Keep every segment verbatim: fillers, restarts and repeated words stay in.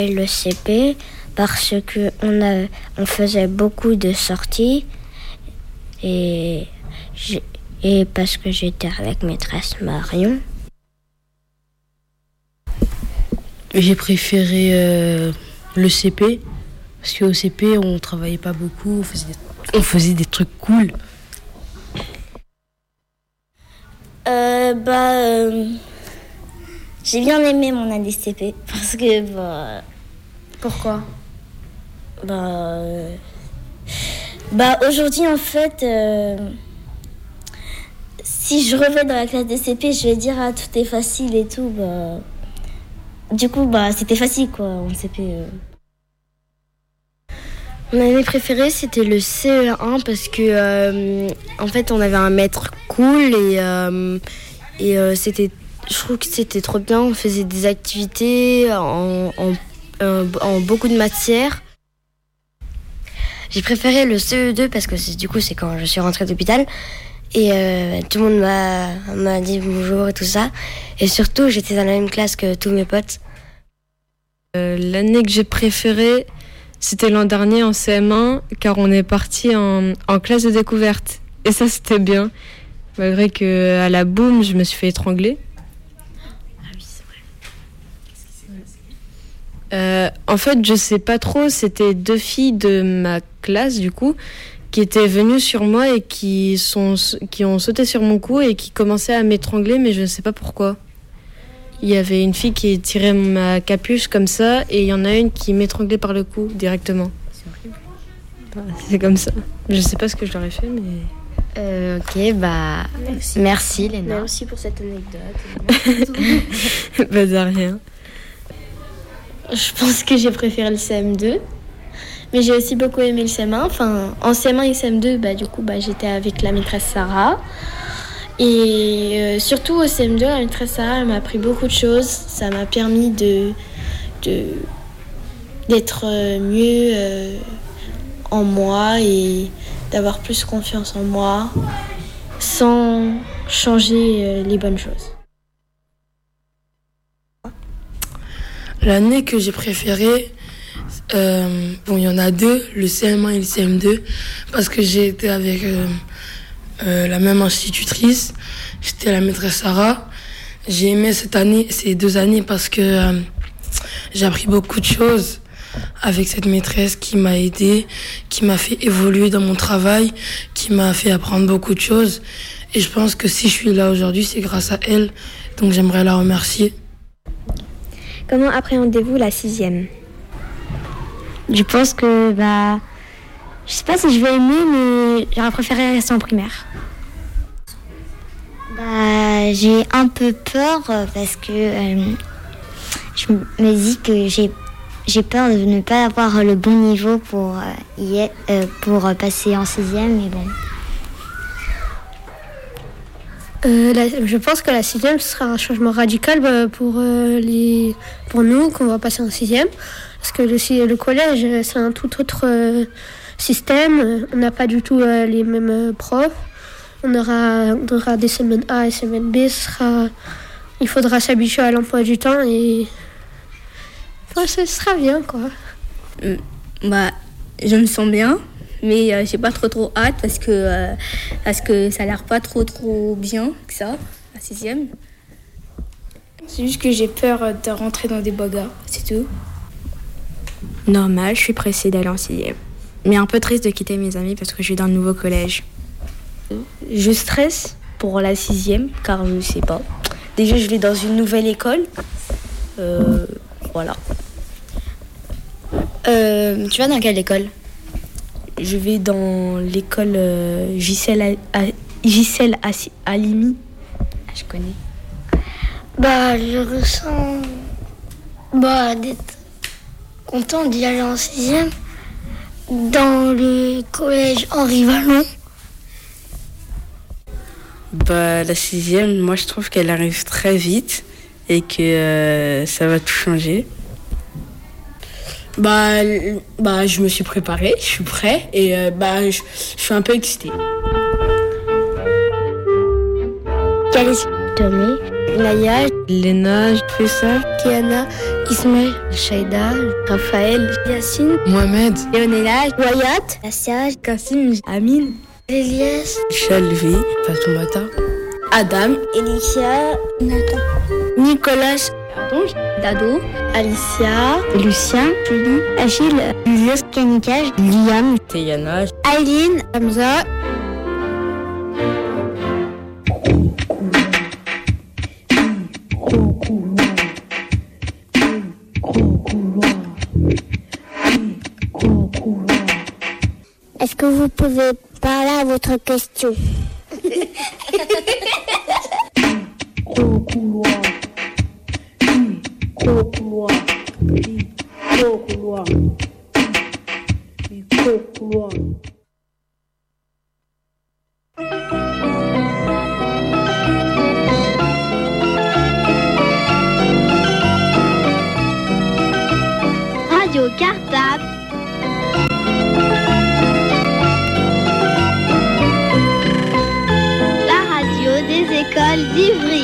Le C P, parce qu'on a, on faisait beaucoup de sorties et, et parce que j'étais avec maîtresse Marion. J'ai préféré euh, le C P, parce qu'au C P, on travaillait pas beaucoup, on faisait des, on faisait des trucs cool. Euh, bah, euh, j'ai bien aimé mon année C P, parce que, bah... Pourquoi ? Bah, euh, bah aujourd'hui, en fait, euh, si je reviens dans la classe de C P, je vais dire, ah, tout est facile et tout, bah... Du coup, bah, c'était facile, quoi, en C P. Euh. Mon année préférée, c'était le C E un parce que, euh, en fait, on avait un maître cool et, euh, et euh, c'était, je trouve que c'était trop bien. On faisait des activités en, en, en, en beaucoup de matières. J'ai préféré le C E deux parce que c'est, du coup, c'est quand je suis rentrée d'hôpital. Et euh, tout le monde m'a, m'a dit bonjour et tout ça. Et surtout, j'étais dans la même classe que tous mes potes. Euh, l'année que j'ai préférée, c'était l'an dernier en C M un, car on est parti en, en classe de découverte. Et ça, c'était bien. Malgré qu'à la boum, je me suis fait étrangler. Ah oui, c'est vrai. Qu'est-ce qui s'est passé ? Euh, en fait, je sais pas trop, c'était deux filles de ma classe, du coup, qui étaient venues sur moi et qui, sont, qui ont sauté sur mon cou et qui commençaient à m'étrangler, mais je ne sais pas pourquoi. Il y avait une fille qui tirait ma capuche comme ça et il y en a une qui m'étranglait par le cou directement. C'est horrible. Bah, c'est comme ça. Je sais pas ce que je leur ai fait, mais... Euh, ok, bah... Merci, merci Léna. Merci pour cette anecdote. Bah, de rien. Je pense que j'ai préféré le C M deux. Mais j'ai aussi beaucoup aimé le C M un. Enfin, en C M un et C M deux, bah, du coup, bah, j'étais avec la maîtresse Sarah. Et euh, surtout au C M deux, la maîtresse Sarah, elle m'a appris beaucoup de choses. Ça m'a permis de, de, d'être mieux euh, en moi et d'avoir plus confiance en moi sans changer euh, les bonnes choses. L'année que j'ai préférée, euh, bon, il y en a deux, le C M un et le C M deux, parce que j'ai été avec euh, euh, la même institutrice, j'étais la maîtresse Sarah. J'ai aimé cette année, ces deux années parce que euh, j'ai appris beaucoup de choses avec cette maîtresse qui m'a aidée, qui m'a fait évoluer dans mon travail, qui m'a fait apprendre beaucoup de choses. Et je pense que si je suis là aujourd'hui, c'est grâce à elle, donc j'aimerais la remercier. Comment appréhendez-vous la sixième ? Je pense que, bah, je sais pas si je vais aimer, mais j'aurais préféré rester en primaire. Bah, j'ai un peu peur parce que euh, je me dis que j'ai, j'ai peur de ne pas avoir le bon niveau pour, euh, y être, euh, pour passer en sixième, mais bon. Euh, la, je pense que la sixième, ce sera un changement radical bah, pour, euh, les, pour nous, qu'on va passer en sixième. Parce que le, le collège, c'est un tout autre euh, système. On n'a pas du tout euh, les mêmes euh, profs. On aura, on aura des semaines A et semaines B. Ce sera, il faudra s'habituer à l'emploi du temps et enfin, ce sera bien, quoi. Euh, bah, je me sens bien. Mais euh, j'ai pas trop trop hâte parce que, euh, parce que ça a l'air pas trop trop bien que ça, la sixième. C'est juste que j'ai peur de rentrer dans des bagarres, c'est tout. Normal, je suis pressée d'aller en sixième. Mais un peu triste de quitter mes amis parce que je suis dans le nouveau collège. Je stresse pour la sixième car je sais pas. Déjà, je vais dans une nouvelle école. Euh, voilà. Euh, tu vas dans quelle école ? Je vais dans l'école euh, Gisèle, à, Gisèle à, Halimi. Je connais. Bah, je ressens bah, d'être content d'y aller en sixième dans le collège Henri Vallon. Bah, la sixième, moi je trouve qu'elle arrive très vite et que euh, ça va tout changer. Bah, bah, je me suis préparée, je suis prêt et euh, bah, je, je suis un peu excitée. Quelle est Tommy ? Benaya, Léna, Faisal, Kiana, Ismaël, Shaïda, Raphaël, Yacine, Mohamed, Léonela, Wayat, Assia, Kassim, Amine, Elias, Chalvé, Fatoumata, Adam, Elicia, Nathan, Nicolas, Pardon, Dado, Alicia, Lucien, Julie, Achille, Julius, Kanika, Liam, Teyana, Aileen, Hamza. est-ce que vous pouvez parler à votre question? Radio Cartable. La radio des écoles d'Ivry.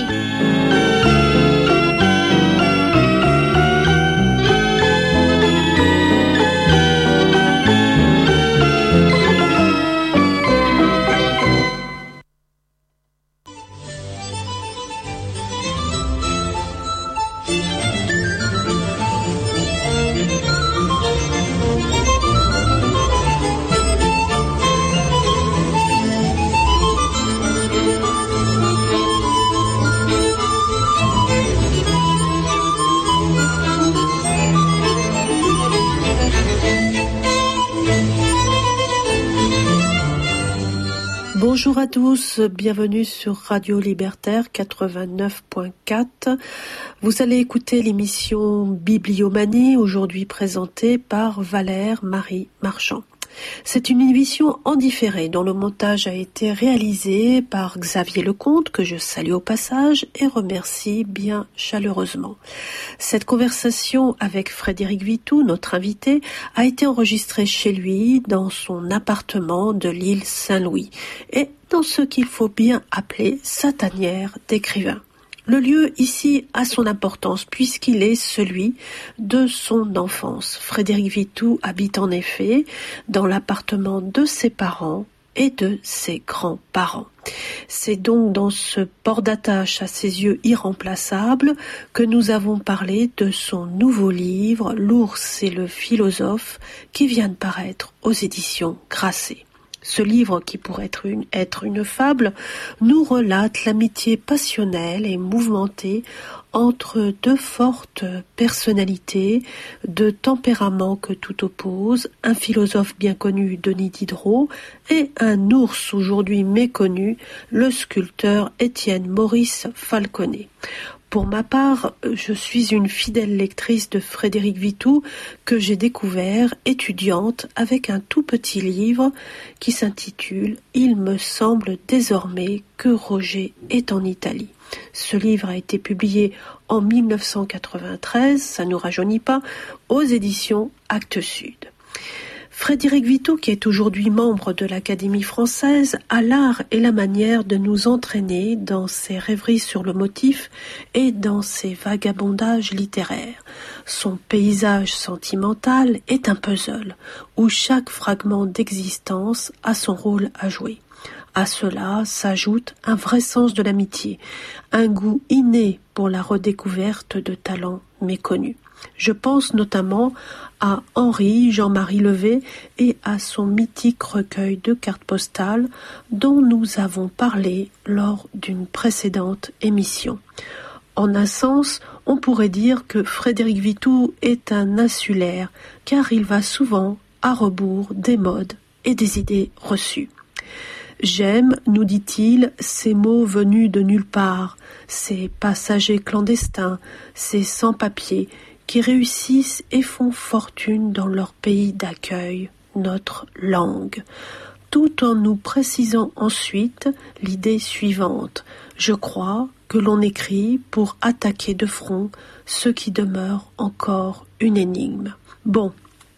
Bonjour à tous, bienvenue sur Radio Libertaire quatre-vingt-neuf point quatre. Vous allez écouter l'émission Bibliomanie, aujourd'hui présentée par Valère Marie Marchand. C'est une émission en différé dont le montage a été réalisé par Xavier Lecomte, que je salue au passage et remercie bien chaleureusement. Cette conversation avec Frédéric Vitou, notre invité, a été enregistrée chez lui dans son appartement de l'île Saint-Louis et dans ce qu'il faut bien appeler sa tanière d'écrivain. Le lieu ici a son importance puisqu'il est celui de son enfance. Frédéric Vitou habite en effet dans l'appartement de ses parents et de ses grands-parents. C'est donc dans ce port d'attache à ses yeux irremplaçables que nous avons parlé de son nouveau livre « L'ours et le philosophe » qui vient de paraître aux éditions Grasset. Ce livre, qui pourrait être une, être une fable, nous relate l'amitié passionnelle et mouvementée entre deux fortes personnalités, deux tempéraments que tout oppose, un philosophe bien connu, Denis Diderot, et un ours aujourd'hui méconnu, le sculpteur Étienne Maurice Falconet. Pour ma part, je suis une fidèle lectrice de Frédéric Vitou que j'ai découvert étudiante avec un tout petit livre qui s'intitule « Il me semble désormais que Roger est en Italie ». Ce livre a été publié en mille neuf cent quatre-vingt-treize, ça ne nous rajeunit pas, aux éditions Actes Sud. Frédéric Vitou, qui est aujourd'hui membre de l'Académie française, a l'art et la manière de nous entraîner dans ses rêveries sur le motif et dans ses vagabondages littéraires. Son paysage sentimental est un puzzle, où chaque fragment d'existence a son rôle à jouer. À cela s'ajoute un vrai sens de l'amitié, un goût inné pour la redécouverte de talents méconnus. Je pense notamment à Henri Jean-Marie Levé et à son mythique recueil de cartes postales dont nous avons parlé lors d'une précédente émission. En un sens, on pourrait dire que Frédéric Vitou est un insulaire car il va souvent à rebours des modes et des idées reçues. J'aime, nous dit-il, ces mots venus de nulle part, ces passagers clandestins, ces sans-papiers qui réussissent et font fortune dans leur pays d'accueil, notre langue, tout en nous précisant ensuite l'idée suivante. Je crois que l'on écrit pour attaquer de front ce qui demeure encore une énigme. Bon,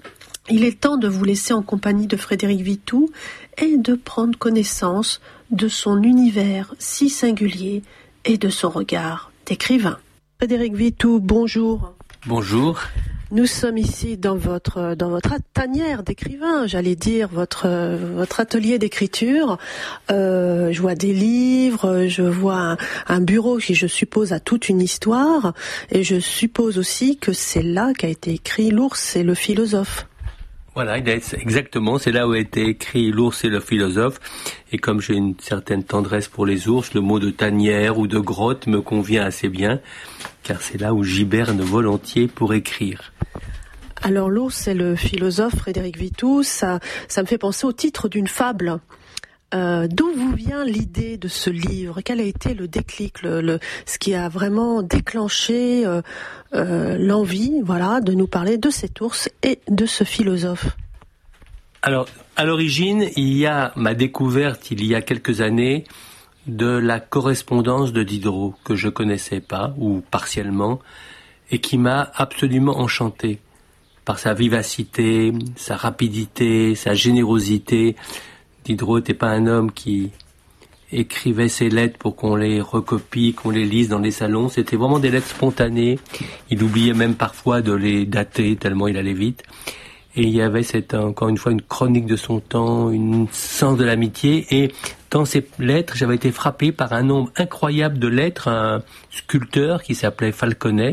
il est temps de vous laisser en compagnie de Frédéric Vitou et de prendre connaissance de son univers si singulier et de son regard est écrivain. Frédéric Vitou, bonjour. Bonjour. Nous sommes ici dans votre dans votre tanière d'écrivain, j'allais dire votre votre atelier d'écriture. Euh, je vois des livres, je vois un, un bureau qui, je suppose, a toute une histoire, et je suppose aussi que c'est là qu'a été écrit L'ours et le philosophe. Voilà, exactement, c'est là où a été écrit L'ours et le philosophe. Et comme j'ai une certaine tendresse pour les ours, le mot de tanière ou de grotte me convient assez bien, car c'est là où j'hiberne volontiers pour écrire. Alors l'ours et le philosophe, Frédéric Vitou, ça, ça me fait penser au titre d'une fable. Euh, d'où vous vient l'idée de ce livre? Quel a été le déclic, le, le, ce qui a vraiment déclenché euh, euh, l'envie, voilà, de nous parler de cet ours et de ce philosophe? Alors, à l'origine, il y a ma découverte, il y a quelques années, de la correspondance de Diderot, que je connaissais pas, ou partiellement, et qui m'a absolument enchanté par sa vivacité, sa rapidité, sa générosité. Diderot n'était pas un homme qui écrivait ses lettres pour qu'on les recopie, qu'on les lise dans les salons. C'était vraiment des lettres spontanées. Il oubliait même parfois de les dater tellement il allait vite. Et il y avait cette, encore une fois, une chronique de son temps, une sens de l'amitié. Et dans ces lettres, j'avais été frappé par un nombre incroyable de lettres à un sculpteur qui s'appelait Falconet,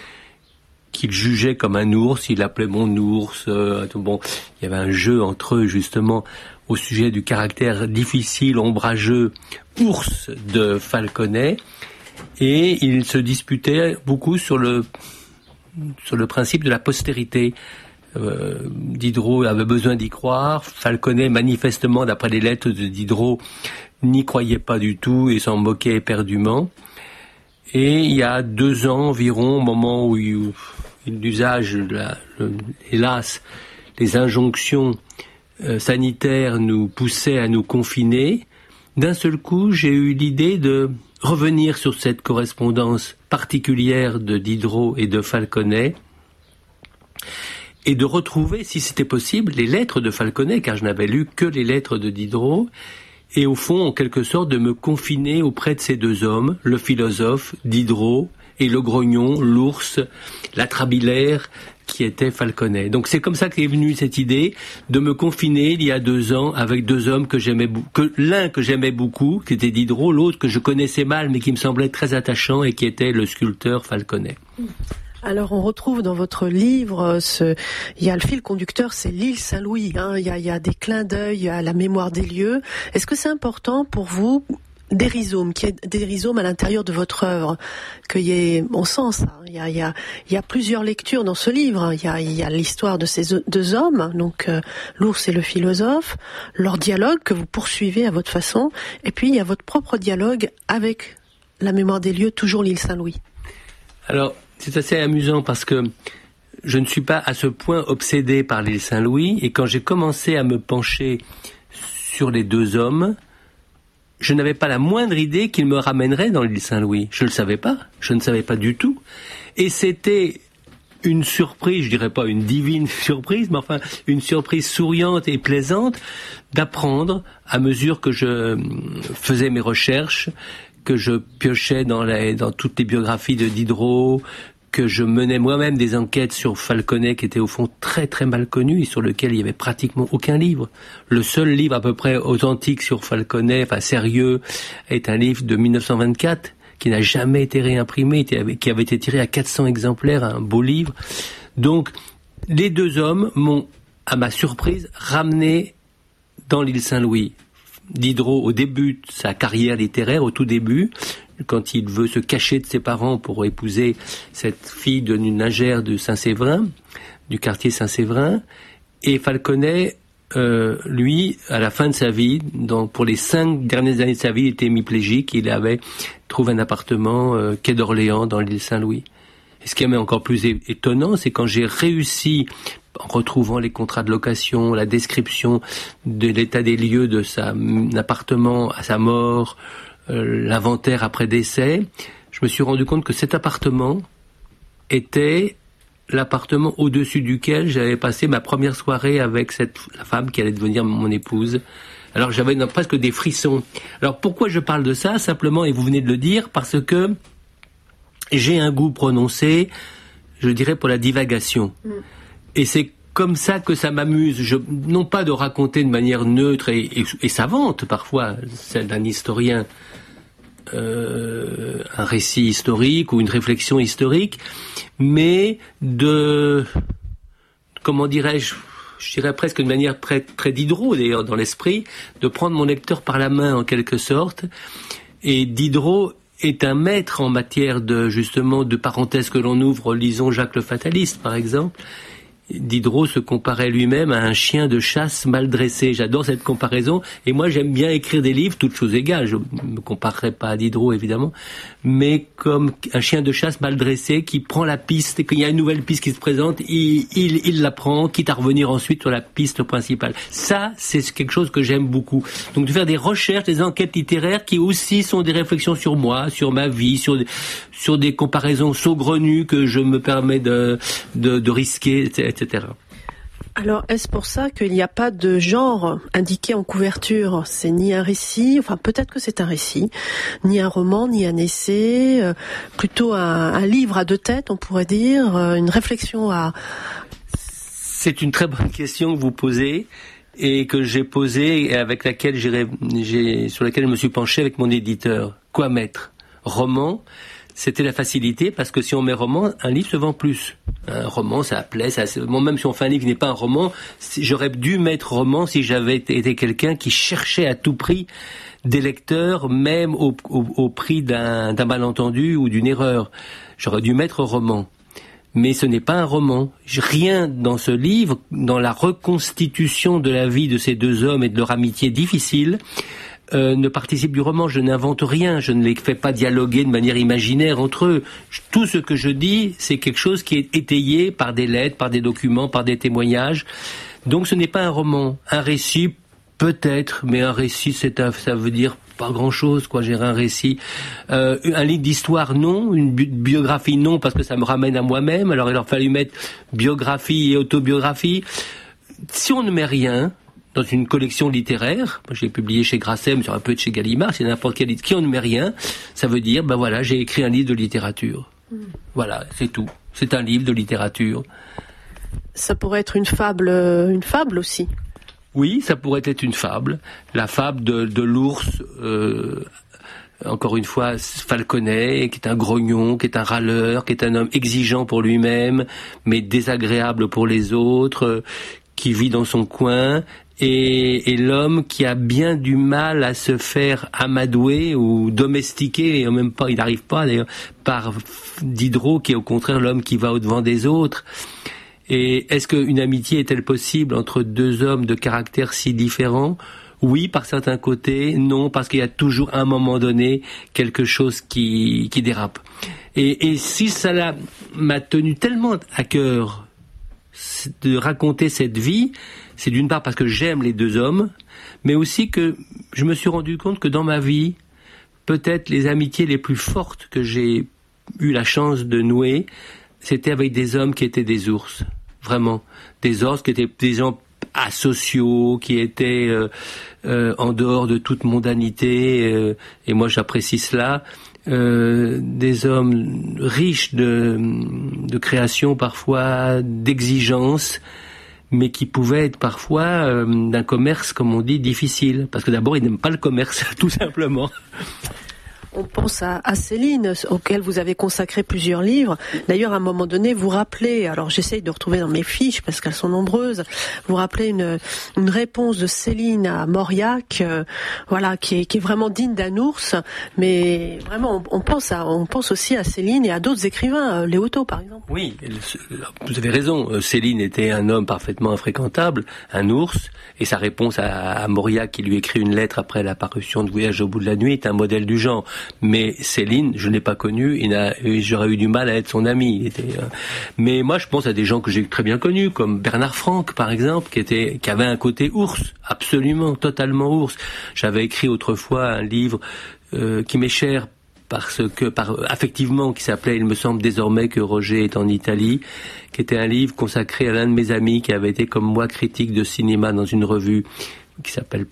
qu'il jugeait comme un ours, il l'appelait mon ours. Euh, bon, il y avait un jeu entre eux, justement, au sujet du caractère difficile, ombrageux, ours de Falconet. Et il se disputait beaucoup sur le, sur le principe de la postérité. Euh, Diderot avait besoin d'y croire. Falconet, manifestement, d'après les lettres de Diderot, n'y croyait pas du tout et s'en moquait éperdument. Et il y a deux ans environ, au moment où il, l'usage, la, le, hélas, les injonctions euh, sanitaires nous poussaient à nous confiner, d'un seul coup, j'ai eu l'idée de revenir sur cette correspondance particulière de Diderot et de Falconet, et de retrouver, si c'était possible, les lettres de Falconet, car je n'avais lu que les lettres de Diderot, et au fond, en quelque sorte, de me confiner auprès de ces deux hommes, le philosophe, Diderot, et le grognon, l'ours, l'atrabilaire, qui était Falconet. Donc c'est comme ça qu'est venue cette idée de me confiner il y a deux ans avec deux hommes que j'aimais beaucoup, que l'un que j'aimais beaucoup, qui était Diderot, l'autre que je connaissais mal, mais qui me semblait très attachant, et qui était le sculpteur Falconet. Alors on retrouve dans votre livre, ce, il y a le fil conducteur, c'est l'île Saint-Louis. Hein, il y a, il y a des clins d'œil à la mémoire des lieux. Est-ce que c'est important pour vous des rhizomes, qu'il y ait des rhizomes à l'intérieur de votre œuvre, qu'il y ait, on sent ça. Il y a, il y a, il y a plusieurs lectures dans ce livre. Il y a, il y a l'histoire de ces deux hommes, donc euh, l'ours et le philosophe, leur dialogue que vous poursuivez à votre façon, et puis il y a votre propre dialogue avec la mémoire des lieux, toujours l'île Saint-Louis. Alors, c'est assez amusant parce que je ne suis pas à ce point obsédé par l'île Saint-Louis, et quand j'ai commencé à me pencher sur les deux hommes, je n'avais pas la moindre idée qu'ils me ramèneraient dans l'île Saint-Louis. Je ne le savais pas, je ne savais pas du tout. Et c'était une surprise, je dirais pas une divine surprise, mais enfin une surprise souriante et plaisante d'apprendre, à mesure que je faisais mes recherches, que je piochais dans, la, dans toutes les biographies de Diderot, que je menais moi-même des enquêtes sur Falconet qui était au fond très très mal connu et sur lequel il y avait pratiquement aucun livre. Le seul livre à peu près authentique sur Falconet, enfin sérieux, est un livre de dix-neuf cent vingt-quatre qui n'a jamais été réimprimé, qui avait été tiré à quatre cents exemplaires, un beau livre. Donc les deux hommes m'ont, à ma surprise, ramené dans l'île Saint-Louis. Diderot, au début de sa carrière littéraire, au tout début, quand il veut se cacher de ses parents pour épouser cette fille de nagère de Saint-Séverin, du quartier Saint-Séverin, et Falconet, euh, lui, à la fin de sa vie, donc pour les cinq dernières années de sa vie, il était hémiplégique, il avait trouvé un appartement euh, quai d'Orléans dans l'île Saint-Louis. Et ce qui est encore plus étonnant, c'est quand j'ai réussi, en retrouvant les contrats de location, la description de l'état des lieux de son appartement à sa mort, euh, l'inventaire après décès, je me suis rendu compte que cet appartement était l'appartement au-dessus duquel j'avais passé ma première soirée avec cette la femme qui allait devenir mon épouse. Alors j'avais non, presque des frissons. Alors pourquoi je parle de ça? Simplement, et vous venez de le dire, parce que j'ai un goût prononcé, je dirais, pour la divagation. Mm. Et c'est comme ça que ça m'amuse, je, non pas de raconter de manière neutre et, et, et savante, parfois, celle d'un historien, euh, un récit historique ou une réflexion historique, mais de, comment dirais-je, je dirais presque de manière très, très Diderot d'ailleurs dans l'esprit, de prendre mon lecteur par la main en quelque sorte. Et Diderot est un maître en matière de, justement, de parenthèses que l'on ouvre, lisons Jacques le Fataliste par exemple. Diderot se comparait lui-même à un chien de chasse mal dressé. J'adore cette comparaison. Et moi, j'aime bien écrire des livres, toutes choses égales. Je ne me comparerai pas à Diderot, évidemment. Mais comme un chien de chasse mal dressé qui prend la piste et qu'il y a une nouvelle piste qui se présente, il, il, il la prend, quitte à revenir ensuite sur la piste principale. Ça, c'est quelque chose que j'aime beaucoup. Donc, de faire des recherches, des enquêtes littéraires qui aussi sont des réflexions sur moi, sur ma vie, sur, sur des comparaisons saugrenues que je me permets de, de, de risquer, et cetera. et cetera. Alors, est-ce pour ça qu'il n'y a pas de genre indiqué en couverture ? C'est ni un récit, enfin peut-être que c'est un récit, ni un roman, ni un essai, euh, plutôt un, un livre à deux têtes, on pourrait dire, euh, une réflexion à... C'est une très bonne question que vous posez et que j'ai posée et avec laquelle j'ai, j'ai, sur laquelle je me suis penché avec mon éditeur. Quoi mettre ? Roman ? C'était la facilité, parce que si on met roman, un livre se vend plus. Un roman, ça plaît, ça, bon, même si on fait un livre qui n'est pas un roman, j'aurais dû mettre roman si j'avais été quelqu'un qui cherchait à tout prix des lecteurs, même au, au, au prix d'un, d'un malentendu ou d'une erreur. J'aurais dû mettre roman. Mais ce n'est pas un roman. Rien dans ce livre, dans la reconstitution de la vie de ces deux hommes et de leur amitié difficile, Euh, ne participe du roman. Je n'invente rien, je ne les fais pas dialoguer de manière imaginaire entre eux. Tout ce que je dis, c'est quelque chose qui est étayé par des lettres, par des documents, par des témoignages. Donc ce n'est pas un roman. Un récit, peut-être, mais un récit, c'est un, ça veut dire pas grand-chose, quoi, gérer un récit. Euh, un livre d'histoire, non. Une bi- biographie, non, parce que ça me ramène à moi-même. Alors il aurait fallu mettre biographie et autobiographie. Si on ne met rien dans une collection littéraire, moi j'ai publié chez Grasset, mais ça aurait pu être chez Gallimard, c'est n'importe quel livre, qui on ne met rien, ça veut dire, ben voilà, j'ai écrit un livre de littérature. Mmh. Voilà, c'est tout. C'est un livre de littérature. Ça pourrait être une fable, une fable aussi. Oui, ça pourrait être une fable. La fable de, de l'ours, euh, encore une fois, Falconet, qui est un grognon, qui est un râleur, qui est un homme exigeant pour lui-même, mais désagréable pour les autres, euh, qui vit dans son coin, et, et l'homme qui a bien du mal à se faire amadouer ou domestiquer, et en même pas, il n'arrive pas d'ailleurs, par Diderot, qui est au contraire l'homme qui va au-devant des autres. Et est-ce qu'une amitié est-elle possible entre deux hommes de caractères si différents ? Oui, par certains côtés, non, parce qu'il y a toujours à un moment donné quelque chose qui, qui dérape. Et, et si ça l'a, m'a tenu tellement à cœur de raconter cette vie, c'est d'une part parce que j'aime les deux hommes, mais aussi que je me suis rendu compte que dans ma vie, peut-être les amitiés les plus fortes que j'ai eu la chance de nouer, c'était avec des hommes qui étaient des ours, vraiment, des ours qui étaient des gens asociaux, qui étaient euh, euh, en dehors de toute mondanité, euh, et moi j'apprécie cela. Euh, des hommes riches de, de création, parfois d'exigence, mais qui pouvaient être parfois euh, d'un commerce, comme on dit, difficile. Parce que d'abord, ils n'aiment pas le commerce, tout simplement. On pense à, à Céline, auquel vous avez consacré plusieurs livres. D'ailleurs, à un moment donné, vous rappelez, alors j'essaye de retrouver dans mes fiches parce qu'elles sont nombreuses, vous rappelez une, une réponse de Céline à Mauriac, euh, voilà, qui est, qui est vraiment digne d'un ours. Mais vraiment, on, on pense à, on pense aussi à Céline et à d'autres écrivains, euh, Léoto par exemple. Oui, vous avez raison. Céline était un homme parfaitement infréquentable, un ours, et sa réponse à, à Mauriac, qui lui écrit une lettre après la parution de Voyage au bout de la nuit, est un modèle du genre. Mais Céline, je ne l'ai pas connue, et, et j'aurais eu du mal à être son ami. Il était, euh... Mais moi, je pense à des gens que j'ai très bien connus, comme Bernard Franck, par exemple, qui était, qui avait un côté ours, absolument, totalement ours. J'avais écrit autrefois un livre euh, qui m'est cher parce que, par, affectivement, qui s'appelait, il me semble désormais que Roger est en Italie, qui était un livre consacré à l'un de mes amis qui avait été, comme moi, critique de cinéma dans une revue qui s'appelle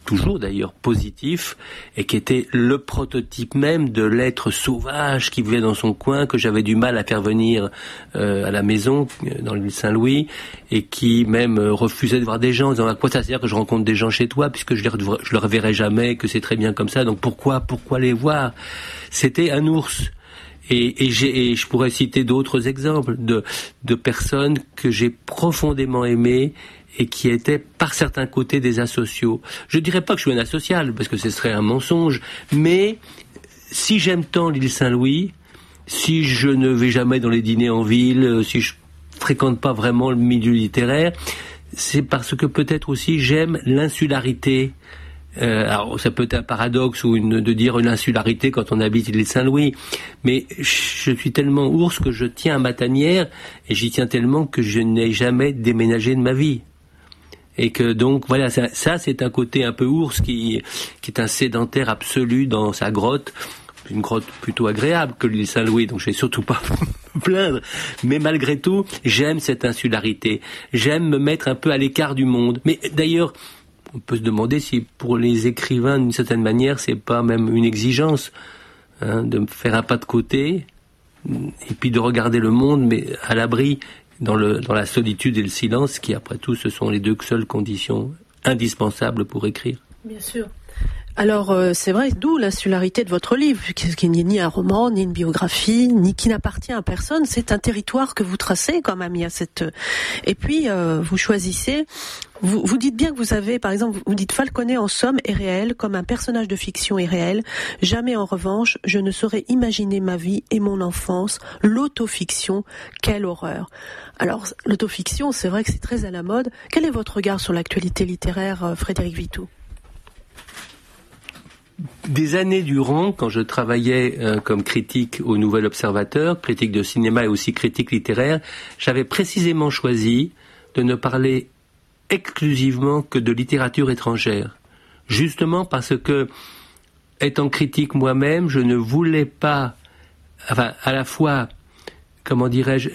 toujours d'ailleurs positif, et qui était le prototype même de l'être sauvage qui vivait dans son coin, que j'avais du mal à faire venir euh, à la maison, dans l'île Saint-Louis, et qui même euh, refusait de voir des gens, en disant à quoi ça sert que je rencontre des gens chez toi, puisque je les, je les reverrai jamais, que c'est très bien comme ça, donc pourquoi, pourquoi les voir? C'était un ours. Et, et, j'ai, et je pourrais citer d'autres exemples de, de personnes que j'ai profondément aimées, et qui étaient par certains côtés des asociaux. Je dirais pas que je suis un asocial, parce que ce serait un mensonge, mais si j'aime tant l'île Saint-Louis, si je ne vais jamais dans les dîners en ville, si je fréquente pas vraiment le milieu littéraire, c'est parce que peut-être aussi j'aime l'insularité. Euh, alors ça peut être un paradoxe ou une, de dire une insularité quand on habite l'île Saint-Louis, mais je suis tellement ours que je tiens à ma tanière, et j'y tiens tellement que je n'ai jamais déménagé de ma vie. Et que donc voilà, ça, ça c'est un côté un peu ours qui, qui est un sédentaire absolu dans sa grotte, une grotte plutôt agréable que l'île Saint-Louis, donc je vais surtout pas me plaindre, mais malgré tout, j'aime cette insularité, j'aime me mettre un peu à l'écart du monde. Mais d'ailleurs, on peut se demander si pour les écrivains, d'une certaine manière, c'est pas même une exigence, hein, de faire un pas de côté, et puis de regarder le monde, mais à l'abri, dans, le, dans la solitude et le silence, qui après tout, ce sont les deux seules conditions indispensables pour écrire. Bien sûr. Alors, euh, c'est vrai, d'où l'insularité de votre livre, qui n'est ni un roman, ni une biographie, ni qui n'appartient à personne. C'est un territoire que vous tracez quand même. Il y a cette... Et puis, euh, vous choisissez... Vous, vous dites bien que vous avez, par exemple, vous dites Falconet en somme est réel, comme un personnage de fiction est réel. Jamais en revanche, je ne saurais imaginer ma vie et mon enfance. L'autofiction, quelle horreur. Alors, l'autofiction, c'est vrai que c'est très à la mode. Quel est votre regard sur l'actualité littéraire, Frédéric Vitoux ? Des années durant, quand je travaillais euh, comme critique au Nouvel Observateur, critique de cinéma et aussi critique littéraire, j'avais précisément choisi de ne parler exclusivement que de littérature étrangère. Justement parce que, étant critique moi-même, je ne voulais pas, enfin, à la fois, comment dirais-je,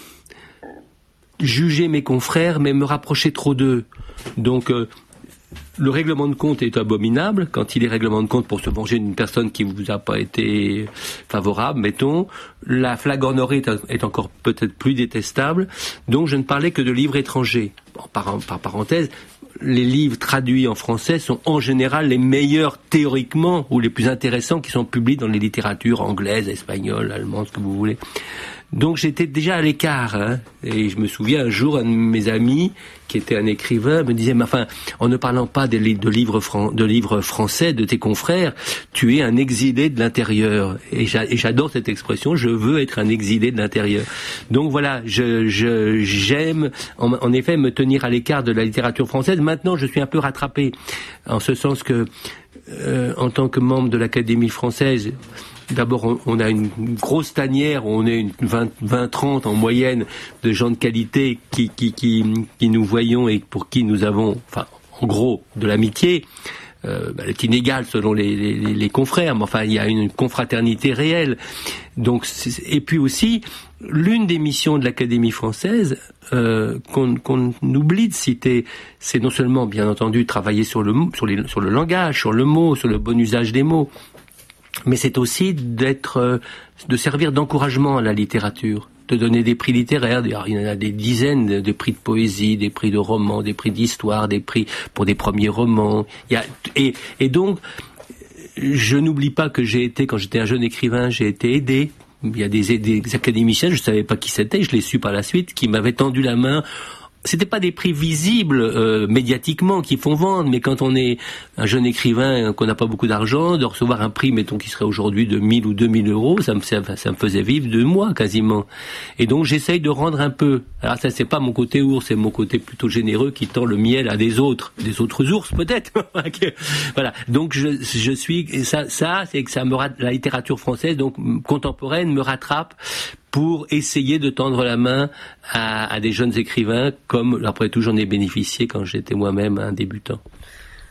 juger mes confrères, mais me rapprocher trop d'eux. Donc, euh, le règlement de compte est abominable quand il est règlement de compte pour se venger d'une personne qui vous a pas été favorable, mettons. La flagornerie est, est encore peut-être plus détestable. Donc je ne parlais que de livres étrangers. Bon, par, par parenthèse, les livres traduits en français sont en général les meilleurs théoriquement ou les plus intéressants qui sont publiés dans les littératures anglaises, espagnoles, allemandes, ce que vous voulez. Donc j'étais déjà à l'écart, hein, et je me souviens un jour, un de mes amis, qui était un écrivain, me disait, mais enfin, en ne parlant pas de, li- de, livres, fran- de livres français, de tes confrères, tu es un exilé de l'intérieur. Et, j'a- et j'adore cette expression, je veux être un exilé de l'intérieur. Donc voilà, je, je, j'aime en, en effet me tenir à l'écart de la littérature française. Maintenant, je suis un peu rattrapé, en ce sens que, euh, en tant que membre de l'Académie française, d'abord, on, on a une grosse tanière, on est une vingt trente en moyenne de gens de qualité qui, qui, qui, qui nous voyons et pour qui nous avons, enfin, en gros, de l'amitié. Euh, bah, elle est inégale selon les, les, les confrères, mais enfin, il y a une confraternité réelle. Donc, c'est, et puis aussi, l'une des missions de l'Académie française, euh, qu'on, qu'on oublie de citer, c'est non seulement, bien entendu, travailler sur le, sur, les, sur le langage, sur le mot, sur le bon usage des mots, mais c'est aussi d'être, euh, de servir d'encouragement à la littérature, de donner des prix littéraires. Il y en a des dizaines de, de prix de poésie, des prix de romans, des prix d'histoire, des prix pour des premiers romans. Il y a, et, et donc, je n'oublie pas que j'ai été, quand j'étais un jeune écrivain, j'ai été aidé. Il y a des, des académiciens, je ne savais pas qui c'était, je l'ai su par la suite, qui m'avaient tendu la main. C'était pas des prix visibles euh, médiatiquement qui font vendre, mais quand on est un jeune écrivain, qu'on n'a pas beaucoup d'argent, de recevoir un prix, mettons, qui serait aujourd'hui de mille ou deux mille euros, ça me, ça, ça me faisait vivre deux mois quasiment. Et donc j'essaye de rendre un peu. Alors ça, c'est pas mon côté ours, c'est mon côté plutôt généreux qui tend le miel à des autres, des autres ours peut-être. Voilà. Donc je, je suis, et ça, ça, c'est que ça me la littérature française, donc contemporaine, me rattrape pour essayer de tendre la main à, à des jeunes écrivains, comme après tout j'en ai bénéficié quand j'étais moi-même un débutant.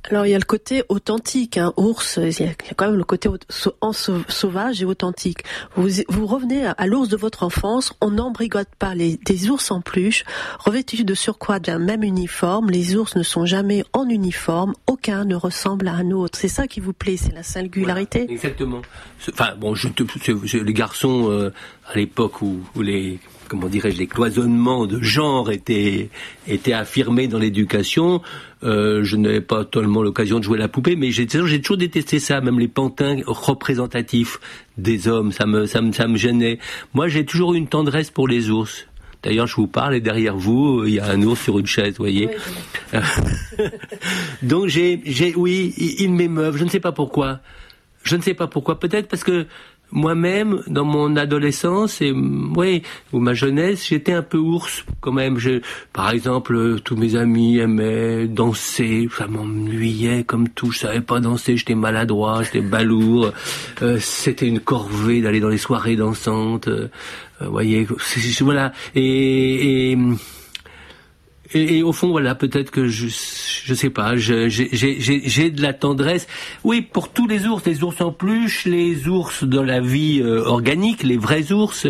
Alors il y a le côté authentique, hein, ours, il y a quand même le côté sauvage et authentique. Vous, vous revenez à l'ours de votre enfance, on n'embrigote pas les, des ours en peluche, revêtus de surcroît d'un même uniforme, les ours ne sont jamais en uniforme, aucun ne ressemble à un autre. C'est ça qui vous plaît, c'est la singularité. Voilà, exactement. Enfin bon, je, je, les garçons euh, à l'époque où, où les comment dirais-je, les cloisonnements de genre étaient, étaient affirmés dans l'éducation. Euh, je n'avais pas tellement l'occasion de jouer la poupée, mais j'ai, j'ai toujours détesté ça, même les pantins représentatifs des hommes, ça me, ça me, ça me gênait. Moi, j'ai toujours eu une tendresse pour les ours. D'ailleurs, je vous parle et derrière vous, il y a un ours sur une chaise, vous voyez. Oui, donc j'ai, j'ai, oui, ils m'émeuvent. Je ne sais pas pourquoi. Je ne sais pas pourquoi. Peut-être parce que moi-même, dans mon adolescence et oui, ou ma jeunesse, j'étais un peu ours quand même. Je, par exemple, tous mes amis aimaient danser, ça m'ennuyait comme tout. Je savais pas danser, j'étais maladroit, j'étais balourd. Euh, c'était une corvée d'aller dans les soirées dansantes. Euh, vous voyez, c'est, c'est, voilà. Et, et Et, et au fond, voilà, peut-être que je, je sais pas, je, j'ai, j'ai, j'ai de la tendresse. Oui, pour tous les ours, les ours en peluche, les ours dans la vie euh, organique, les vrais ours,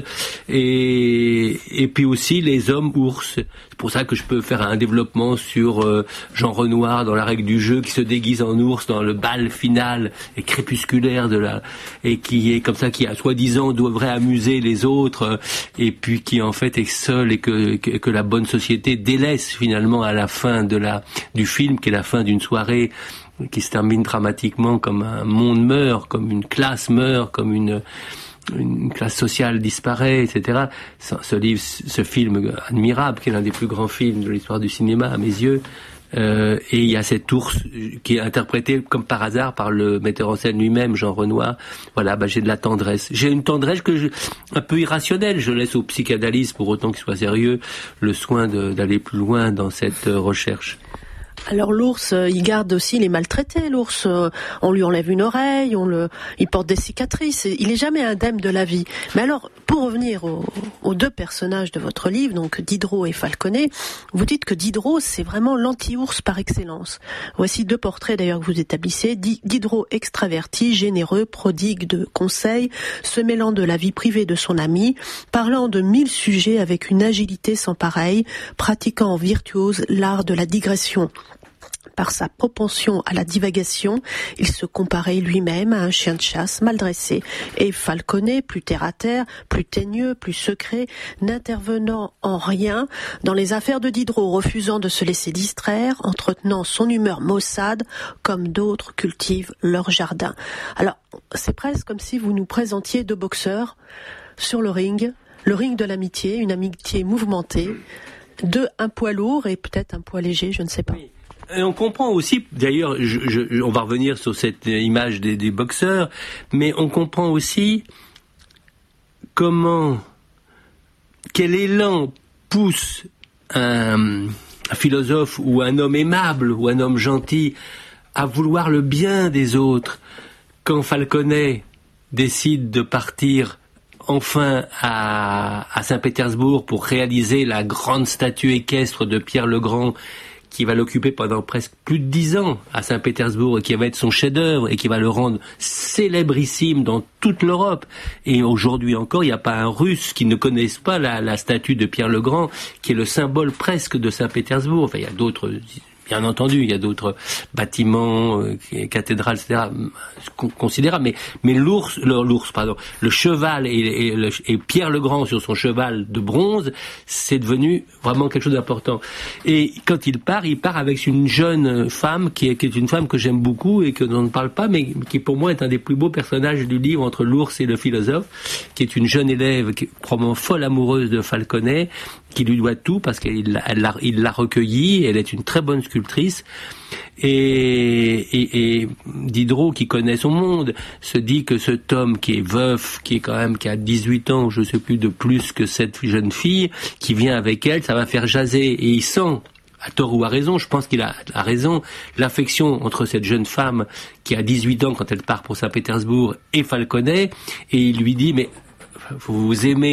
et, et puis aussi les hommes ours. C'est pour ça que je peux faire un développement sur euh, Jean Renoir dans La règle du jeu, qui se déguise en ours dans le bal final et crépusculaire de la, et qui est comme ça, qui a soi-disant devrait amuser les autres, euh, et puis qui en fait est seul et que, que, que la bonne société délaisse finalement à la fin de la du film, qui est la fin d'une soirée qui se termine dramatiquement, comme un monde meurt, comme une classe meurt, comme une une classe sociale disparaît, et cetera. Ce, ce livre, ce film admirable, qui est l'un des plus grands films de l'histoire du cinéma à mes yeux. Euh, et il y a cet ours qui est interprété comme par hasard par le metteur en scène lui-même, Jean Renoir. Voilà, bah, j'ai de la tendresse. J'ai une tendresse que je, un peu irrationnelle. Je laisse au psychanalyste, pour autant qu'il soit sérieux, le soin de, d'aller plus loin dans cette euh, recherche. Alors l'ours, il garde aussi les maltraités. L'ours, on lui enlève une oreille, on le, il porte des cicatrices. Il est jamais indemne de la vie. Mais alors, pour revenir aux, aux deux personnages de votre livre, donc Diderot et Falconet, vous dites que Diderot, c'est vraiment l'anti-ours par excellence. Voici deux portraits d'ailleurs que vous établissez. Diderot extraverti, généreux, prodigue de conseils, se mêlant de la vie privée de son ami, parlant de mille sujets avec une agilité sans pareille, pratiquant en virtuose l'art de la digression. Par sa propension à la divagation, il se comparait lui-même à un chien de chasse mal dressé. Et Falconet, plus terre-à-terre, plus teigneux, plus secret, n'intervenant en rien dans les affaires de Diderot, refusant de se laisser distraire, entretenant son humeur maussade, comme d'autres cultivent leur jardin. Alors, c'est presque comme si vous nous présentiez deux boxeurs sur le ring, le ring de l'amitié, une amitié mouvementée, deux, un poids lourd et peut-être un poids léger, je ne sais pas. Oui. Et on comprend aussi, d'ailleurs, je, je, on va revenir sur cette image des, des boxeurs, mais on comprend aussi comment, quel élan pousse un, un philosophe ou un homme aimable ou un homme gentil à vouloir le bien des autres. Quand Falconet décide de partir enfin à, à Saint-Pétersbourg pour réaliser la grande statue équestre de Pierre le Grand, qui va l'occuper pendant presque plus de dix ans à Saint-Pétersbourg et qui va être son chef-d'œuvre et qui va le rendre célébrissime dans toute l'Europe. Et aujourd'hui encore, il n'y a pas un Russe qui ne connaisse pas la, la statue de Pierre le Grand, qui est le symbole presque de Saint-Pétersbourg. Enfin, il y a d'autres, bien entendu, il y a d'autres bâtiments, euh, cathédrales, et cetera, considérables. Mais, mais l'ours, le, l'ours, pardon, le cheval et, et, le, et Pierre le Grand sur son cheval de bronze, c'est devenu vraiment quelque chose d'important. Et quand il part, il part avec une jeune femme qui est, qui est une femme que j'aime beaucoup et que dont on ne parle pas, mais qui pour moi est un des plus beaux personnages du livre entre l'ours et le philosophe, qui est une jeune élève qui est probablement folle amoureuse de Falconet, qui lui doit tout parce qu'il l'a, il l'a recueillie, elle est une très bonne sculptrice. Et, et, et Diderot, qui connaît son monde, se dit que cet homme qui est veuf, qui est quand même, qui a dix-huit ans, je sais plus, de plus que cette jeune fille, qui vient avec elle, ça va faire jaser. Et il sent, à tort ou à raison, je pense qu'il a, a raison, l'affection entre cette jeune femme qui a dix-huit ans quand elle part pour Saint-Pétersbourg et Falconet, et il lui dit, mais vous vous aimez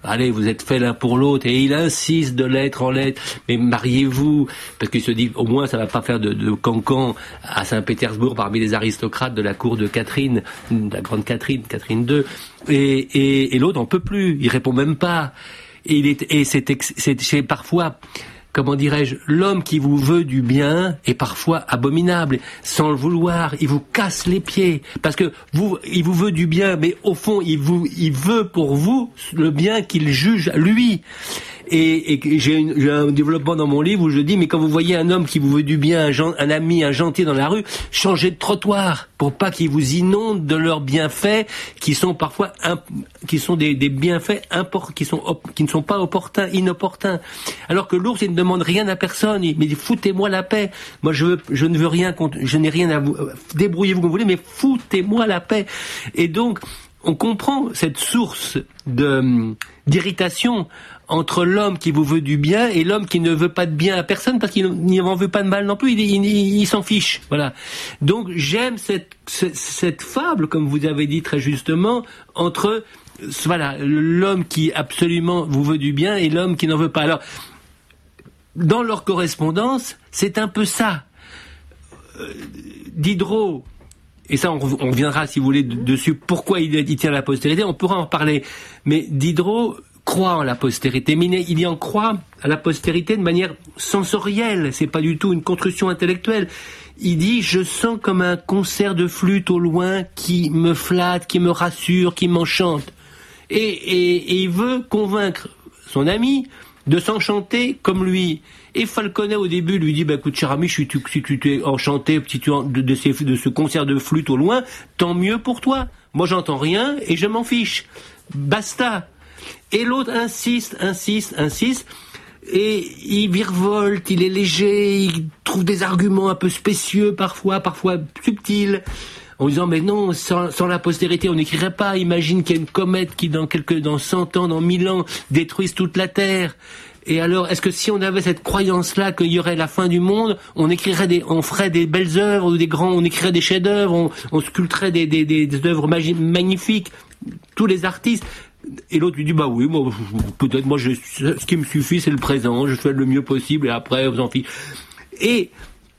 allez, vous êtes faits l'un pour l'autre, et il insiste de lettre en lettre, mais mariez-vous, parce qu'il se dit, au moins ça va pas faire de, de cancan à Saint-Pétersbourg parmi les aristocrates de la cour de Catherine, de la grande Catherine, Catherine deux, et, et, et l'autre en peut plus, il répond même pas, et, il est, et c'est, c'est, c'est parfois... Comment dirais-je, l'homme qui vous veut du bien est parfois abominable. Sans le vouloir, il vous casse les pieds. Parce que vous, il vous veut du bien, mais au fond, il vous, il veut pour vous le bien qu'il juge lui. Et, et j'ai, une, j'ai un développement dans mon livre où je dis, mais quand vous voyez un homme qui vous veut du bien, un, gen, un ami, un gentil dans la rue, changez de trottoir pour pas qu'ils vous inondent de leurs bienfaits qui sont parfois, imp, qui sont des, des bienfaits import, qui sont, op, qui ne sont pas opportuns, inopportuns. Alors que l'ours, il ne demande rien à personne. Il me dit, foutez-moi la paix. Moi, je veux, je ne veux rien contre, je n'ai rien à vous, débrouillez-vous comme vous voulez, mais foutez-moi la paix. Et donc, on comprend cette source de, d'irritation entre l'homme qui vous veut du bien et l'homme qui ne veut pas de bien à personne parce qu'il n'en veut pas de mal non plus, il, il, il, il s'en fiche. Voilà. Donc j'aime cette, cette, cette fable, comme vous avez dit très justement, entre voilà l'homme qui absolument vous veut du bien et l'homme qui n'en veut pas. Alors, dans leur correspondance, c'est un peu ça. Euh, Diderot, et ça on, on reviendra si vous voulez dessus, pourquoi il, il tient la postérité, on pourra en parler, mais Diderot croit en la postérité, mais il y en croit à la postérité de manière sensorielle, c'est pas du tout une construction intellectuelle. Il dit, je sens comme un concert de flûte au loin qui me flatte, qui me rassure, qui m'enchante. Et, et, et il veut convaincre son ami de s'enchanter comme lui. Et Falconet, au début, lui dit, bah, écoute, cher ami, si tu, si tu t'es enchanté si tu, de, de, ces, de ce concert de flûte au loin, tant mieux pour toi. Moi, j'entends rien et je m'en fiche. Basta. Et l'autre insiste, insiste, insiste, et il virevolte, il est léger, il trouve des arguments un peu spécieux parfois, parfois subtils, en disant mais non, sans, sans la postérité on n'écrirait pas, imagine qu'il y a une comète qui dans quelques, dans cent ans, dans mille ans, détruise toute la Terre. Et alors, est-ce que si on avait cette croyance-là qu'il y aurait la fin du monde, on écrirait des, on ferait des belles œuvres, ou des grands, on écrirait des chefs-d'œuvre, on, on sculpterait des, des, des, des œuvres magi- magnifiques, tous les artistes. Et l'autre lui dit, bah oui, moi, peut-être, moi, je, ce qui me suffit, c'est le présent, je fais le mieux possible, et après, vous en fiez. Et,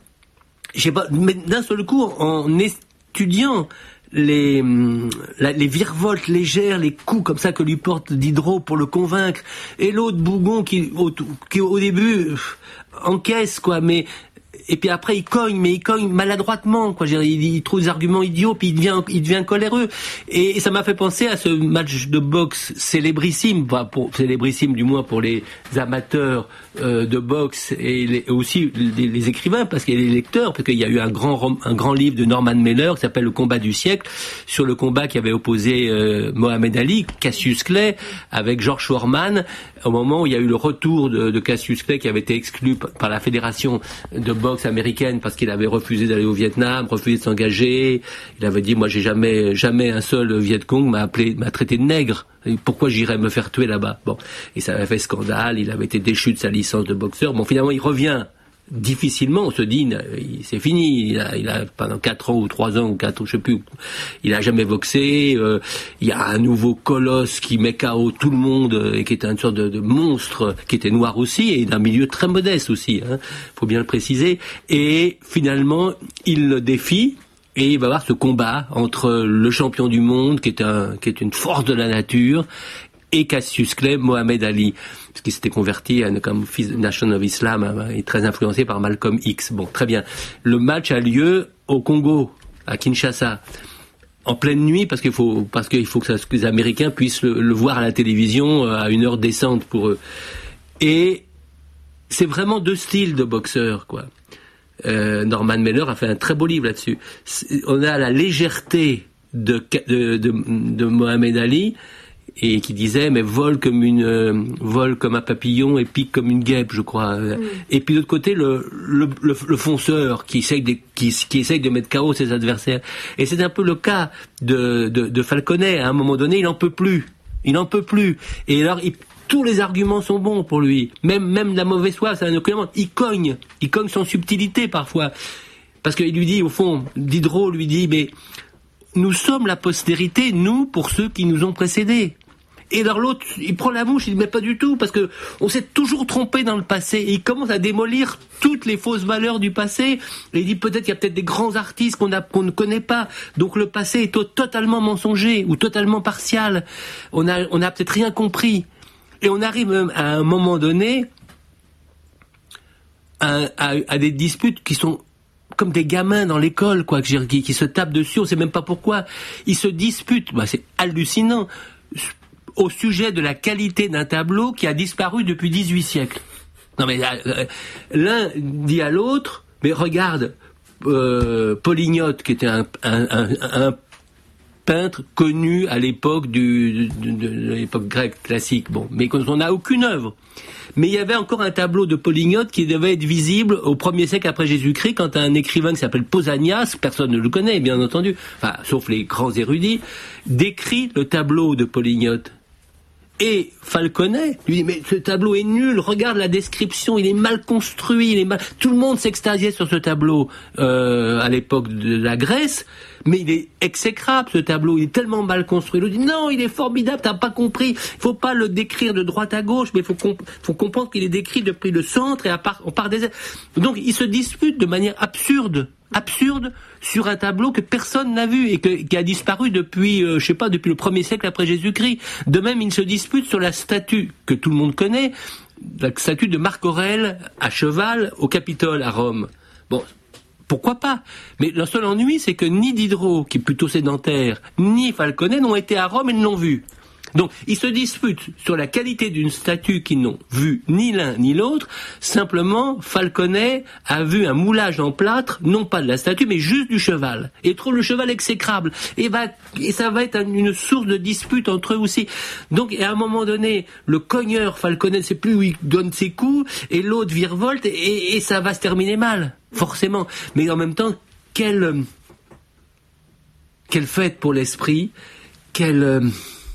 je sais pas, mais d'un seul coup, en étudiant les, la, les virevoltes légères, les coups comme ça que lui porte Diderot pour le convaincre, et l'autre Bougon qui, au, qui au début, encaisse, quoi, mais, et puis après il cogne, mais il cogne maladroitement, quoi. Il, il trouve des arguments idiots, puis il devient, il devient coléreux. Et, et ça m'a fait penser à ce match de boxe célébrissime, pas pour célébrissime du moins pour les amateurs euh, de boxe et les, aussi les, les écrivains, parce qu'il y a les lecteurs, parce qu'il y a eu un grand, un grand livre de Norman Mailer qui s'appelle Le combat du siècle, sur le combat qui avait opposé euh, Mohamed Ali, Cassius Clay, avec George Foreman, au moment où il y a eu le retour de, de Cassius Clay qui avait été exclu par la fédération de boxe américaine parce qu'il avait refusé d'aller au Vietnam, refusé de s'engager. Il avait dit, moi j'ai jamais, jamais un seul Viet Cong m'a appelé, m'a traité de nègre. Et pourquoi j'irais me faire tuer là-bas? Bon. Et ça avait fait scandale, il avait été déchu de sa licence de boxeur. Bon, finalement, il revient difficilement, on se dit, c'est fini, il a, il a pendant quatre ans ou trois ans ou quatre, je sais plus, il a jamais boxé, euh, il y a un nouveau colosse qui met K O tout le monde, et qui était une sorte de, de monstre, qui était noir aussi, et d'un milieu très modeste aussi, hein, faut bien le préciser, et finalement, il le défie, et il va y avoir ce combat entre le champion du monde, qui est un, qui est une force de la nature, et Cassius Clay, Mohamed Ali, parce qu'il s'était converti à, comme fils de Nation of Islam, et très influencé par Malcolm X. Bon, très bien. Le match a lieu au Congo, à Kinshasa, en pleine nuit, parce qu'il faut, parce qu'il faut que, ça, que les Américains puissent le, le voir à la télévision à une heure décente pour eux. Et c'est vraiment deux styles de boxeurs, quoi. Euh, Norman Mailer a fait un très beau livre là-dessus. C'est, on a la légèreté de, de, de, de Mohamed Ali, et qui disait mais vole comme une euh, vole comme un papillon et pique comme une guêpe, je crois. Mm. Et puis de l'autre côté le le, le, le fonceur qui essaye de qui, qui essaye de mettre K O ses adversaires. Et c'est un peu le cas de de, de Falconet. À un moment donné, il en peut plus. Il en peut plus. Et alors il, tous les arguments sont bons pour lui. Même même la mauvaise foi, c'est un argument. Il cogne. Il cogne sans subtilité parfois. Parce qu'il lui dit au fond, Diderot lui dit mais nous sommes la postérité, nous, pour ceux qui nous ont précédés. Et alors l'autre, il prend la mouche, il dit mais pas du tout, parce que on s'est toujours trompé dans le passé. Et il commence à démolir toutes les fausses valeurs du passé. Et il dit peut-être qu'il y a peut-être des grands artistes qu'on a, qu'on ne connaît pas. Donc le passé est totalement mensonger ou totalement partial. On a, on a peut-être rien compris. Et on arrive même à un moment donné à, à, à des disputes qui sont comme des gamins dans l'école, quoi, qui, qui se tapent dessus. On sait même pas pourquoi. Ils se disputent. Bah, c'est hallucinant. Au sujet de la qualité d'un tableau qui a disparu depuis dix-huit siècles. Non mais euh, l'un dit à l'autre, mais regarde, euh, Polygnote, qui était un, un, un, un peintre connu à l'époque du, de, de, de l'époque grecque classique, bon, mais qu'on n'a aucune œuvre. Mais il y avait encore un tableau de Polygnote qui devait être visible au premier siècle après Jésus-Christ, quand un écrivain qui s'appelle Pausanias, personne ne le connaît bien entendu, enfin sauf les grands érudits, décrit le tableau de Polygnote. Et Falconet lui dit mais ce tableau est nul, regarde la description, il est mal construit, il est mal... tout le monde s'extasiait sur ce tableau euh, à l'époque de la Grèce, mais il est exécrable ce tableau, il est tellement mal construit. Il dit non, il est formidable, t'as pas compris, il faut pas le décrire de droite à gauche, mais il faut, comp- faut comprendre qu'il est décrit depuis le centre et à part, on part des... Donc ils se disputent de manière absurde. absurde sur un tableau que personne n'a vu et que, qui a disparu depuis, euh, je sais pas, depuis le premier siècle après Jésus-Christ. De même, ils se disputent sur la statue que tout le monde connaît, la statue de Marc Aurèle à cheval au Capitole à Rome. Bon, pourquoi pas? Mais le seul ennui, c'est que ni Diderot, qui est plutôt sédentaire, ni Falconet n'ont été à Rome et ne l'ont vu. Donc, ils se disputent sur la qualité d'une statue qu'ils n'ont vu ni l'un ni l'autre. Simplement, Falconet a vu un moulage en plâtre, non pas de la statue, mais juste du cheval. Et trouve le cheval exécrable. Et, va, et ça va être une source de dispute entre eux aussi. Donc, à un moment donné, le cogneur Falconet ne sait plus où il donne ses coups, et l'autre virevolte, et, et ça va se terminer mal, forcément. Mais en même temps, quelle, quelle fête pour l'esprit, quelle...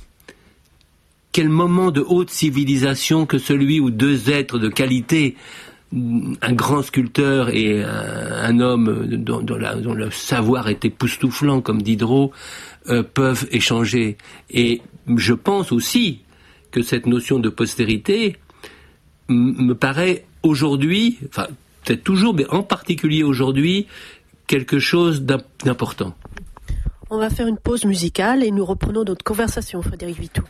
Quel moment de haute civilisation que celui où deux êtres de qualité, un grand sculpteur et un, un homme dont, dont, la, dont le savoir est époustouflant comme Diderot, euh, peuvent échanger. Et je pense aussi que cette notion de postérité m- me paraît aujourd'hui, enfin peut-être toujours, mais en particulier aujourd'hui, quelque chose d'important. On va faire une pause musicale et nous reprenons notre conversation, Frédéric Vitoux.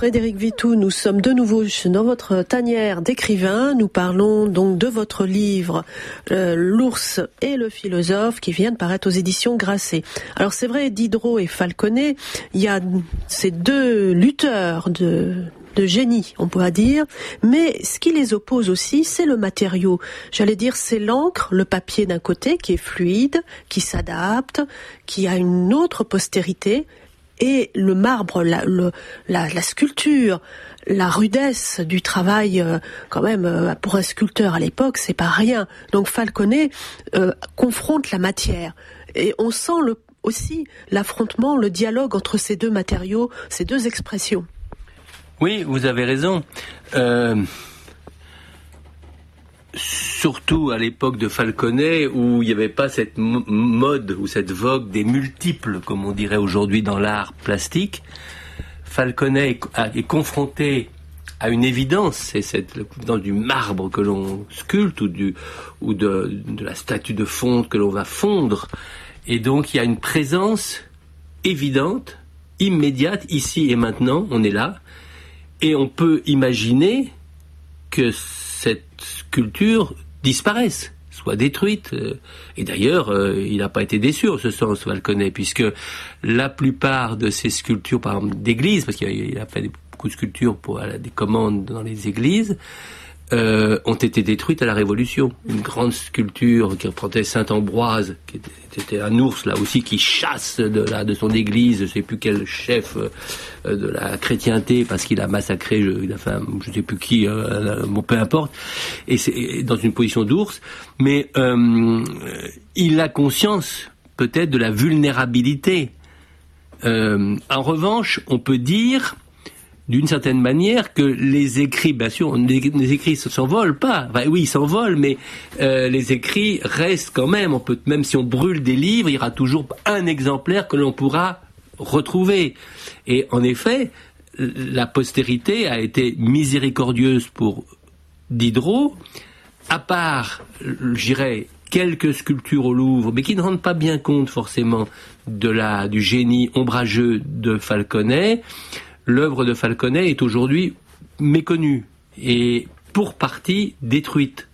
Frédéric Vitou, nous sommes de nouveau dans votre tanière d'écrivain. Nous parlons donc de votre livre euh, L'ours et le philosophe qui vient de paraître aux éditions Grasset. Alors c'est vrai, Diderot et Falconet, il y a ces deux lutteurs de... de génie, on pourra dire, mais ce qui les oppose aussi, c'est le matériau. J'allais dire, c'est l'encre, le papier d'un côté, qui est fluide, qui s'adapte, qui a une autre postérité, et le marbre, la, le, la, la sculpture, la rudesse du travail, euh, quand même, euh, pour un sculpteur à l'époque, c'est pas rien. Donc Falconet euh, confronte la matière, et on sent le, aussi l'affrontement, le dialogue entre ces deux matériaux, ces deux expressions. Oui, vous avez raison. Euh, surtout à l'époque de Falconet, où il n'y avait pas cette m- mode ou cette vogue des multiples, comme on dirait aujourd'hui dans l'art plastique. Falconet est, est confronté à une évidence, c'est cette dans du marbre que l'on sculpte ou, du, ou de, de la statue de fonte que l'on va fondre. Et donc il y a une présence évidente, immédiate, ici et maintenant, on est là. Et on peut imaginer que cette sculpture disparaisse, soit détruite. Et d'ailleurs, il n'a pas été déçu en ce sens, Falconet, puisque la plupart de ces sculptures, par exemple d'églises, parce qu'il a fait beaucoup de sculptures pour des commandes dans les églises, euh, ont été détruites à la Révolution. Une grande sculpture qui représentait Saint Ambroise, qui était, était un ours là aussi qui chasse de, la, de son église, je ne sais plus quel chef euh, de la chrétienté, parce qu'il a massacré, je, il a fait, je ne sais plus qui, euh, bon, peu importe, et c'est dans une position d'ours, mais euh, il a conscience peut-être de la vulnérabilité. Euh, en revanche, on peut dire d'une certaine manière que les écrits, bien sûr, les, les écrits ne s'envolent pas. Enfin, oui, ils s'envolent, mais euh, les écrits restent quand même. On peut, même si on brûle des livres, il y aura toujours un exemplaire que l'on pourra retrouver. Et en effet, la postérité a été miséricordieuse pour Diderot, à part, je dirais, quelques sculptures au Louvre, mais qui ne rendent pas bien compte forcément de la, du génie ombrageux de Falconet. L'œuvre de Falconet est aujourd'hui méconnue et pour partie détruite.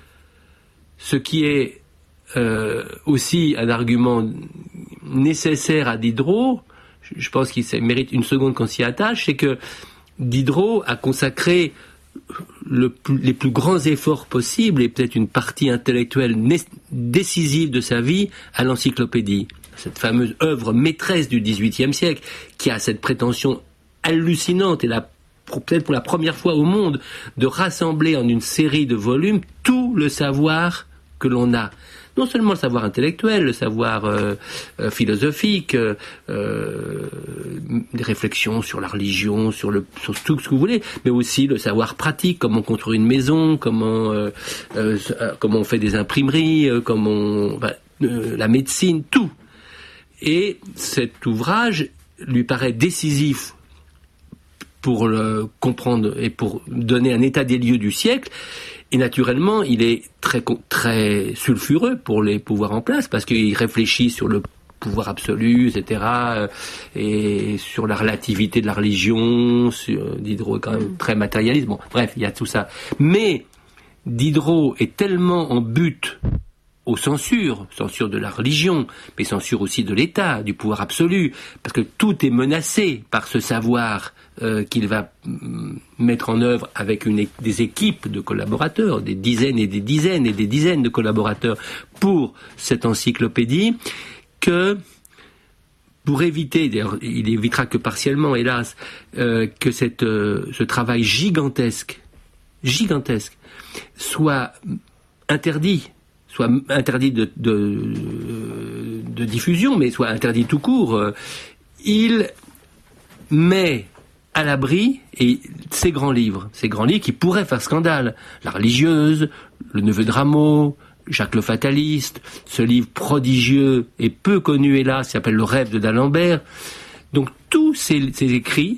Ce qui est euh, aussi un argument nécessaire à Diderot, je pense qu'il mérite une seconde qu'on s'y attache, c'est que Diderot a consacré le plus, les plus grands efforts possibles et peut-être une partie intellectuelle né- décisive de sa vie à l'encyclopédie. Cette fameuse œuvre maîtresse du dix-huitième siècle qui a cette prétention hallucinante et la, peut-être pour la première fois au monde de rassembler en une série de volumes tout le savoir que l'on a. Non seulement le savoir intellectuel, le savoir euh, euh, philosophique, euh, euh, des réflexions sur la religion, sur, le, sur tout ce que vous voulez, mais aussi le savoir pratique, comment construire une maison, comment, euh, euh, comment on fait des imprimeries, euh, comment on, bah, euh, la médecine, tout. Et cet ouvrage lui paraît décisif pour le comprendre et pour donner un état des lieux du siècle. Et naturellement, il est très, très sulfureux pour les pouvoirs en place, parce qu'il réfléchit sur le pouvoir absolu, et cetera, et sur la relativité de la religion. Sur, Diderot est quand même très matérialiste. Bon, bref, il y a tout ça. Mais Diderot est tellement en butte aux censures, censure de la religion, mais censure aussi de l'État, du pouvoir absolu, parce que tout est menacé par ce savoir euh, qu'il va mm, mettre en œuvre avec une, des équipes de collaborateurs, des dizaines et des dizaines et des dizaines de collaborateurs pour cette encyclopédie, que pour éviter, d'ailleurs il évitera que partiellement hélas, euh, que cette, euh, ce travail gigantesque, gigantesque, soit interdit, soit interdit de, de, de diffusion, mais soit interdit tout court, euh, il met à l'abri et ces grands livres, ces grands livres qui pourraient faire scandale, La religieuse, Le neveu de Rameau, Jacques le fataliste, ce livre prodigieux et peu connu hélas, qui s'appelle Le rêve de d'Alembert. Donc tous ces, ces écrits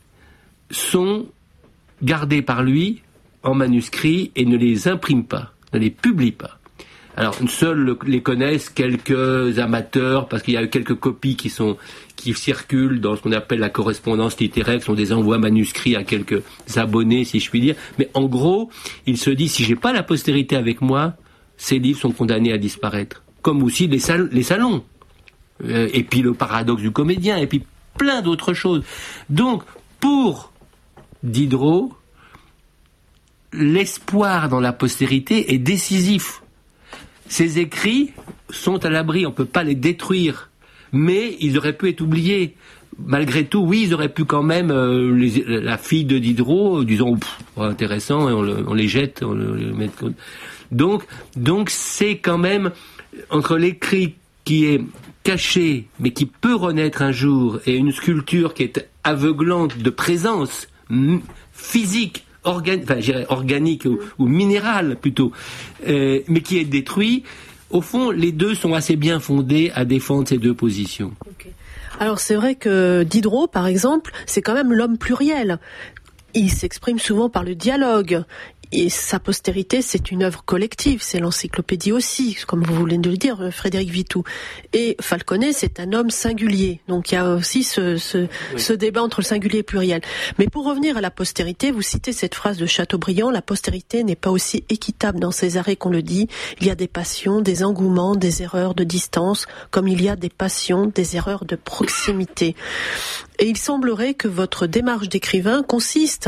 sont gardés par lui en manuscrit et ne les imprime pas, ne les publie pas. Alors seuls les connaissent quelques amateurs parce qu'il y a quelques copies qui sont qui circulent dans ce qu'on appelle la correspondance littéraire, qui sont des envois manuscrits à quelques abonnés, si je puis dire. Mais en gros, il se dit, si j'ai pas la postérité avec moi, ces livres sont condamnés à disparaître. Comme aussi les, sal- les salons. Euh, et puis le paradoxe du comédien, et puis plein d'autres choses. Donc, pour Diderot, l'espoir dans la postérité est décisif. Ses écrits sont à l'abri, on ne peut pas les détruire. Mais ils auraient pu être oubliés. Malgré tout, oui, ils auraient pu quand même, euh, les, la fille de Diderot, euh, disons, pff, intéressant, et on, le, on les jette, on le, le met. Donc, donc c'est quand même, entre l'écrit qui est caché, mais qui peut renaître un jour, et une sculpture qui est aveuglante de présence m- physique, organi- enfin, je dirais organique ou, ou minérale plutôt, euh, mais qui est détruit. Au fond, les deux sont assez bien fondés à défendre ces deux positions. Okay. Alors c'est vrai que Diderot, par exemple, c'est quand même l'homme pluriel. Il s'exprime souvent par le dialogue. Et sa postérité, c'est une œuvre collective, c'est l'encyclopédie aussi, comme vous voulez de le dire, Frédéric Vitoux. Et Falconet, c'est un homme singulier. Donc il y a aussi ce, ce, oui. ce débat entre le singulier et le pluriel. Mais pour revenir à la postérité, vous citez cette phrase de Chateaubriand, la postérité n'est pas aussi équitable dans ses arrêts qu'on le dit. Il y a des passions, des engouements, des erreurs de distance, comme il y a des passions, des erreurs de proximité. Et il semblerait que votre démarche d'écrivain consiste...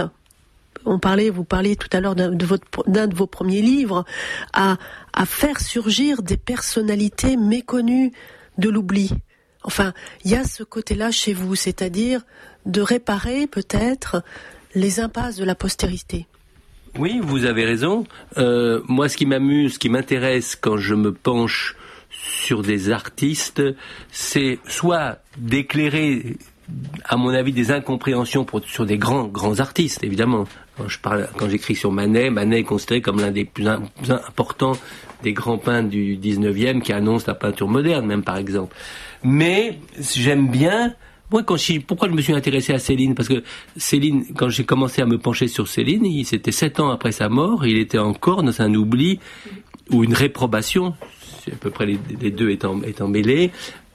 On parlait, vous parliez tout à l'heure d'un de, votre, d'un de vos premiers livres, à, à faire surgir des personnalités méconnues de l'oubli. Enfin, il y a ce côté-là chez vous, c'est-à-dire de réparer peut-être les impasses de la postérité. Oui, vous avez raison. Euh, moi, ce qui m'amuse, ce qui m'intéresse quand je me penche sur des artistes, c'est soit d'éclairer, à mon avis, des incompréhensions pour, sur des grands, grands artistes, évidemment. Quand je parle, quand j'écris sur Manet, Manet est considéré comme l'un des plus, un, plus importants des grands peintres du dix-neuvième qui annoncent la peinture moderne, même, par exemple. Mais, j'aime bien, moi, quand je, pourquoi je me suis intéressé à Céline? Parce que Céline, quand j'ai commencé à me pencher sur Céline, il, c'était sept ans après sa mort, il était encore dans un oubli ou une réprobation, à peu près les, les deux étant, étant mêlés,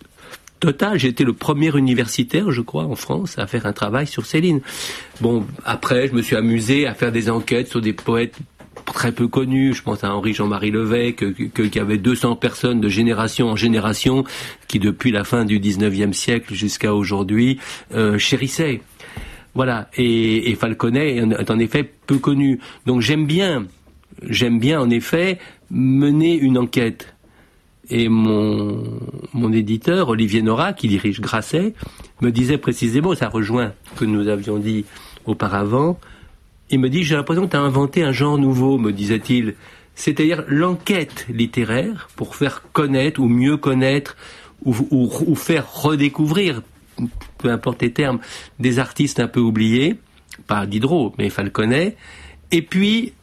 total. J'ai été le premier universitaire, je crois, en France, à faire un travail sur Céline. Bon, après, je me suis amusé à faire des enquêtes sur des poètes très peu connus. Je pense à Henri Jean-Marie Levesque, que, que, qui avait deux cents personnes de génération en génération, qui depuis la fin du dix-neuvième siècle jusqu'à aujourd'hui, euh, chérissaient. Voilà. Et, et Falconet est en effet peu connu. Donc j'aime bien, j'aime bien en effet mener une enquête. Et mon, mon éditeur, Olivier Nora, qui dirige Grasset, me disait précisément, ça rejoint ce que nous avions dit auparavant, il me dit, j'ai l'impression que tu as inventé un genre nouveau, me disait-il, c'est-à-dire l'enquête littéraire pour faire connaître ou mieux connaître ou, ou, ou faire redécouvrir, peu importe les termes, des artistes un peu oubliés, pas Diderot, mais Falconet, et puis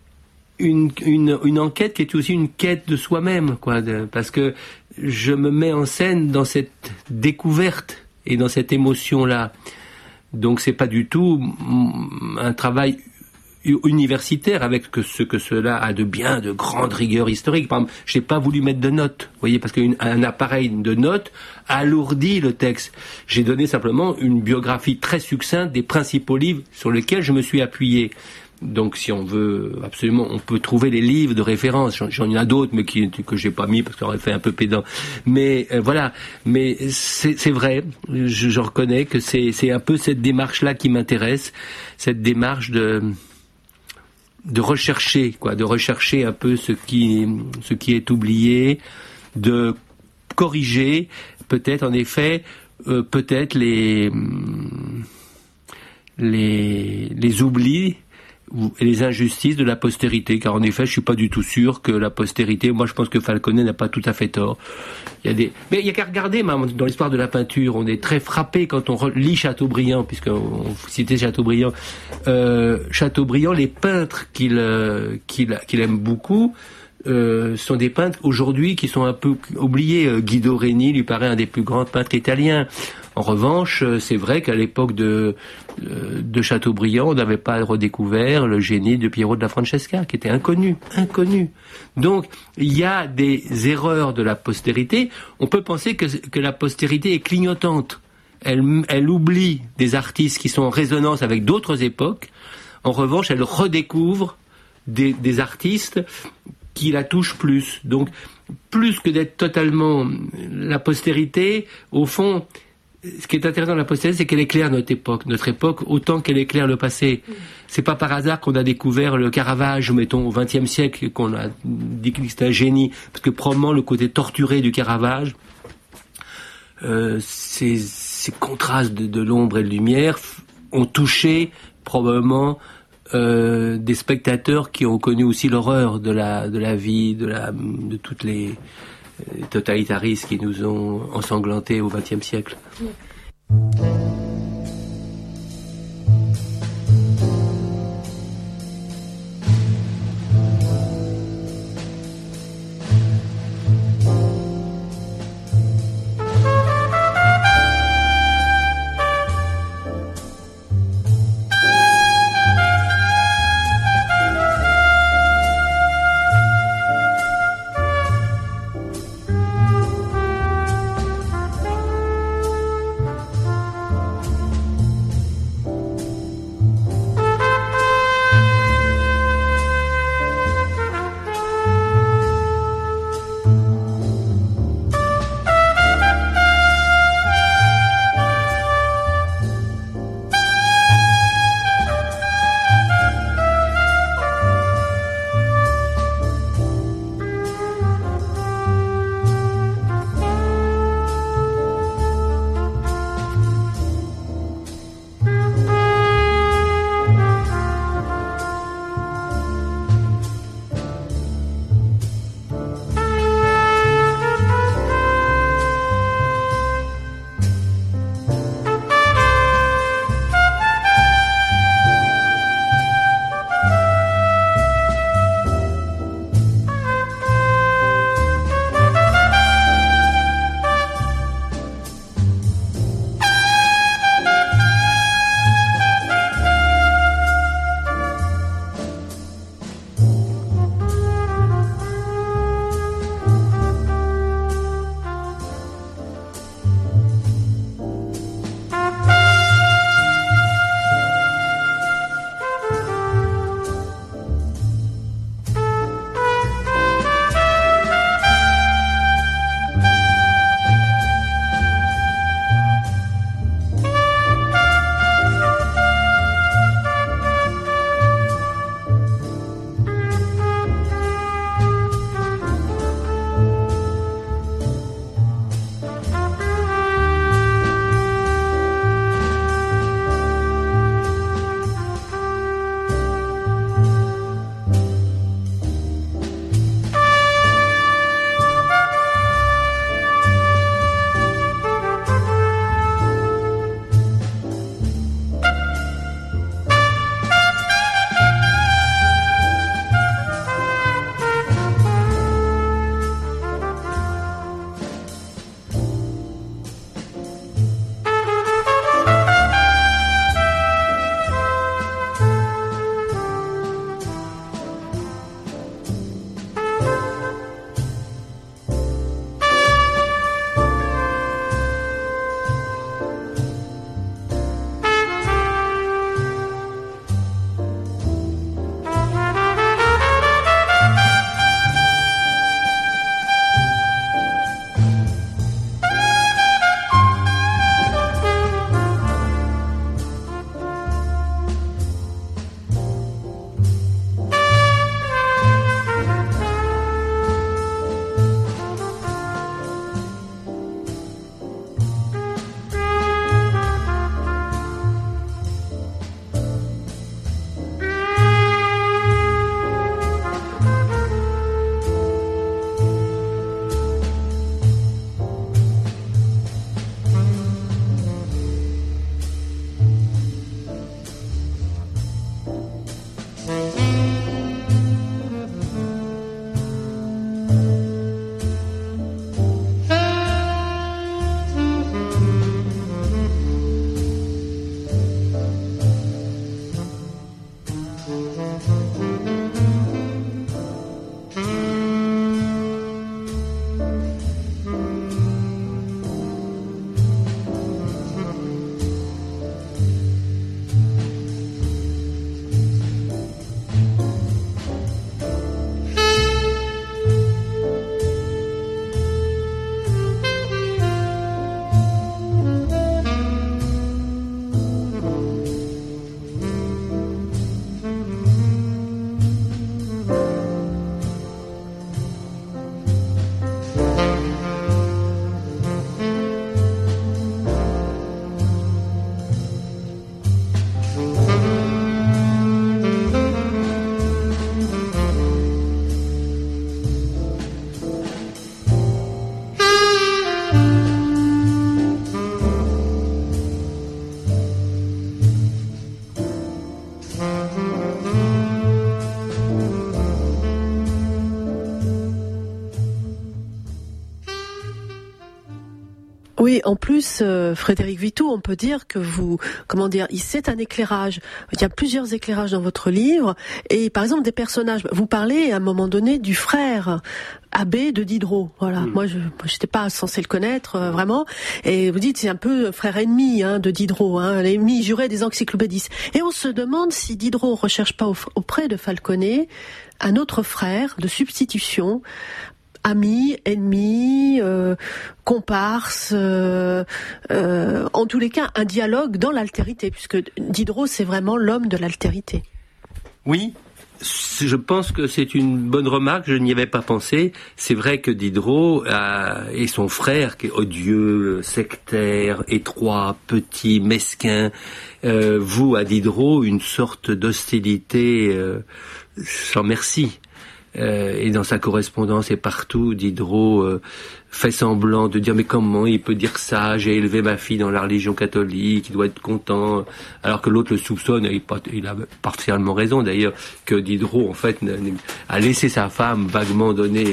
Une, une, une enquête qui est aussi une quête de soi-même, quoi, de, parce que je me mets en scène dans cette découverte et dans cette émotion-là. Donc c'est pas du tout un travail universitaire avec ce que cela a de bien, de grande rigueur historique. Par exemple, j'ai pas voulu mettre de notes, vous voyez, parce qu'un appareil de notes alourdit le texte. J'ai donné simplement une biographie très succincte des principaux livres sur lesquels je me suis appuyé. Donc, si on veut, absolument, on peut trouver les livres de référence. J'en, j'en y en a d'autres, mais qui, que j'ai pas mis parce que ça aurait fait un peu pédant. Mais euh, voilà. Mais c'est, c'est vrai. Je, je reconnais que c'est, c'est un peu cette démarche-là qui m'intéresse, cette démarche de de rechercher, quoi, de rechercher un peu ce qui ce qui est oublié, de corriger, peut-être en effet, euh, peut-être les les les oublis et les injustices de la postérité, car en effet, je suis pas du tout sûr que la postérité, moi je pense que Falconet n'a pas tout à fait tort. Il y a des, mais il y a qu'à regarder, dans l'histoire de la peinture, on est très frappé quand on lit Chateaubriand, puisqu'on citait Chateaubriand, euh, Chateaubriand, les peintres qu'il, euh, qu'il, qu'il aime beaucoup, euh, sont des peintres aujourd'hui qui sont un peu oubliés. Guido Reni lui paraît un des plus grands peintres italiens. En revanche, c'est vrai qu'à l'époque de, de Chateaubriand, on n'avait pas redécouvert le génie de Piero della Francesca, qui était inconnu, inconnu. Donc, il y a des erreurs de la postérité. On peut penser que, que la postérité est clignotante. Elle, elle oublie des artistes qui sont en résonance avec d'autres époques. En revanche, elle redécouvre des, des artistes qui la touchent plus. Donc, plus que d'être totalement la postérité, au fond, ce qui est intéressant dans la postérité, c'est qu'elle éclaire notre époque, notre époque autant qu'elle éclaire le passé. Mmh. C'est pas par hasard qu'on a découvert le Caravage, mettons, au vingtième siècle, qu'on a dit que c'était un génie, parce que probablement le côté torturé du Caravage, euh, ces, ces contrastes de, de l'ombre et de lumière ont touché probablement euh, des spectateurs qui ont connu aussi l'horreur de la de la vie, de la de toutes les totalitaristes qui nous ont ensanglantés au vingtième siècle. Oui, en plus, euh, Frédéric Vitoux, on peut dire que vous, comment dire, c'est un éclairage. Il y a plusieurs éclairages dans votre livre. Et par exemple, des personnages. Vous parlez à un moment donné du frère abbé de Diderot. Voilà. Mmh. Moi, je n'étais pas censé le connaître, euh, vraiment. Et vous dites, c'est un peu frère ennemi hein, de Diderot, hein, l'ennemi juré des encyclopédistes. Et on se demande si Diderot recherche pas auprès de Falconet un autre frère de substitution, amis, ennemis, euh, comparses, euh, euh, en tous les cas un dialogue dans l'altérité, puisque Diderot c'est vraiment l'homme de l'altérité. Oui, je pense que c'est une bonne remarque, je n'y avais pas pensé. C'est vrai que Diderot a, et son frère, qui est odieux, sectaire, étroit, petit, mesquin, euh, voue à Diderot une sorte d'hostilité euh, sans merci. Euh, et dans sa correspondance et partout, Diderot euh, fait semblant de dire mais comment il peut dire ça, j'ai élevé ma fille dans la religion catholique, il doit être content, alors que l'autre le soupçonne, et il a partiellement raison d'ailleurs, que Diderot en fait a laissé sa femme vaguement donner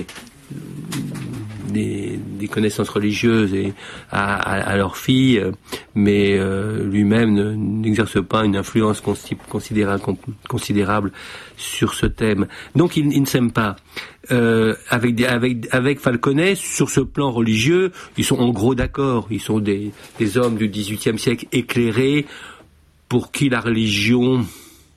des, des connaissances religieuses et à, à, à leur fille, mais euh, lui-même ne, n'exerce pas une influence considérable, considérable sur ce thème. Donc ils, ils ne s'aiment pas. Euh, avec, des, avec, avec Falconet, sur ce plan religieux, ils sont en gros d'accord. Ils sont des, des hommes du dix-huitième siècle éclairés, pour qui la religion,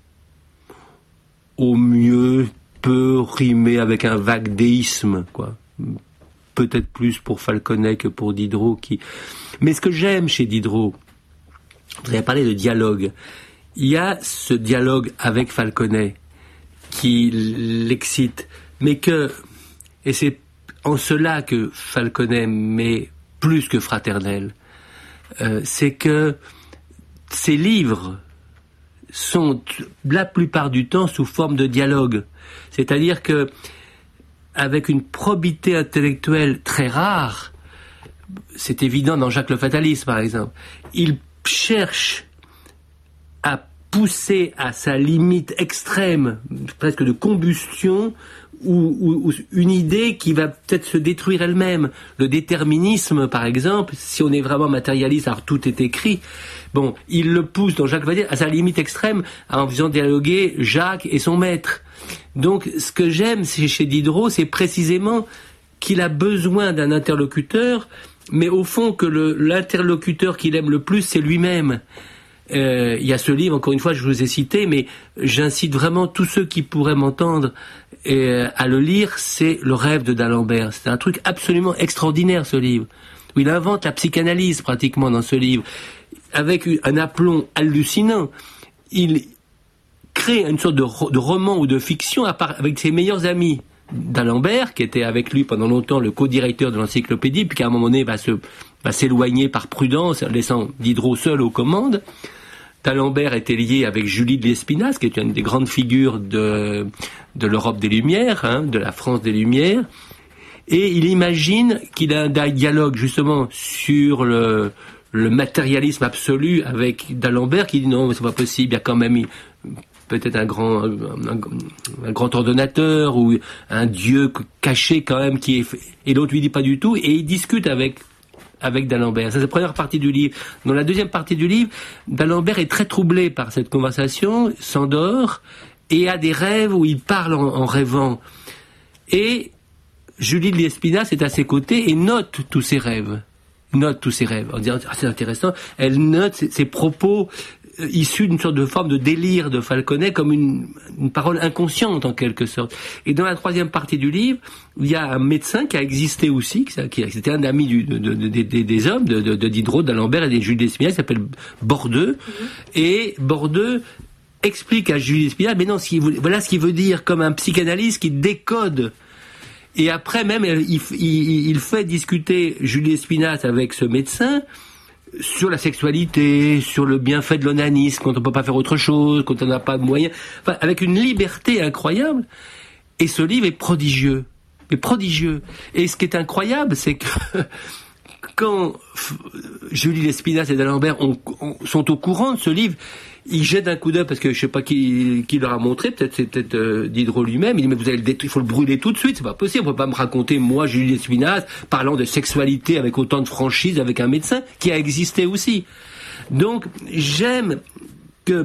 au mieux, peut rimer avec un vague déisme, quoi. Peut-être plus pour Falconet que pour Diderot. Qui... Mais ce que j'aime chez Diderot, vous avez parlé de dialogue, il y a ce dialogue avec Falconet qui l'excite, mais que, et c'est en cela que Falconet m'est plus que fraternel, euh, c'est que ses livres sont la plupart du temps sous forme de dialogue. C'est-à-dire que, avec une probité intellectuelle très rare, c'est évident dans Jacques le Fataliste par exemple, il cherche à pousser à sa limite extrême, presque de combustion, ou, ou, ou une idée qui va peut-être se détruire elle-même. Le déterminisme, par exemple, si on est vraiment matérialiste, alors tout est écrit, bon, il le pousse dans Jacques le Fataliste à sa limite extrême, en faisant dialoguer Jacques et son maître. Donc, ce que j'aime chez Diderot, c'est précisément qu'il a besoin d'un interlocuteur, mais au fond que le, l'interlocuteur qu'il aime le plus, c'est lui-même. Euh, il y a ce livre, encore une fois, je vous ai cité, mais j'incite vraiment tous ceux qui pourraient m'entendre euh, à le lire, c'est Le rêve de d'Alembert. C'est un truc absolument extraordinaire, ce livre, où il invente la psychanalyse pratiquement dans ce livre, avec un aplomb hallucinant. Il crée une sorte de, de roman ou de fiction à part, avec ses meilleurs amis. D'Alembert, qui était avec lui pendant longtemps le co-directeur de l'encyclopédie, puis qu'à un moment donné va, se, va s'éloigner par prudence, laissant Diderot seul aux commandes. D'Alembert était lié avec Julie de Lespinasse, qui est une des grandes figures de, de l'Europe des Lumières, hein, de la France des Lumières. Et il imagine qu'il a un dialogue justement sur le, le matérialisme absolu avec D'Alembert, qui dit non, mais c'est pas possible, il y a quand même peut-être un grand, un, un grand ordonnateur ou un dieu caché quand même qui est, et l'autre lui dit pas du tout, et il discute avec avec D'Alembert. Ça, c'est la première partie du livre. Dans la deuxième partie du livre, D'Alembert est très troublé par cette conversation, s'endort, et a des rêves où il parle en, en rêvant. Et Julie de Lespinasse est à ses côtés et note tous ses rêves. Note tous ses rêves. En disant, ah, c'est intéressant. Elle note ses, ses propos euh, issus d'une sorte de forme de délire de Falconet, comme une, une parole inconsciente en quelque sorte. Et dans la troisième partie du livre, il y a un médecin qui a existé aussi, qui, qui c'était un ami du, de, de, de, de, des hommes, de, de, de Diderot, d'Alembert et de Julie d'Espinasse, qui s'appelle Bordeu. Mmh. Et Bordeu explique à Julie d'Espinasse, mais non, ce qu'il, voilà ce qu'il veut dire, comme un psychanalyste qui décode. Et après même, il, il, il fait discuter Julie Espinasse avec ce médecin sur la sexualité, sur le bienfait de l'onanisme, quand on peut pas faire autre chose, quand on n'a pas de moyens, enfin, avec une liberté incroyable. Et ce livre est prodigieux, est prodigieux. Et ce qui est incroyable, c'est que quand Julie Lespinasse et d'Alembert ont, ont, sont au courant de ce livre, ils jettent un coup d'œil parce que je sais pas qui, qui leur a montré, peut-être c'est peut-être euh, Diderot lui-même. Il dit mais vous allez le détruire, il faut le brûler tout de suite, c'est pas possible. On peut pas me raconter moi Julie Lespinasse parlant de sexualité avec autant de franchise avec un médecin qui a existé aussi. Donc j'aime que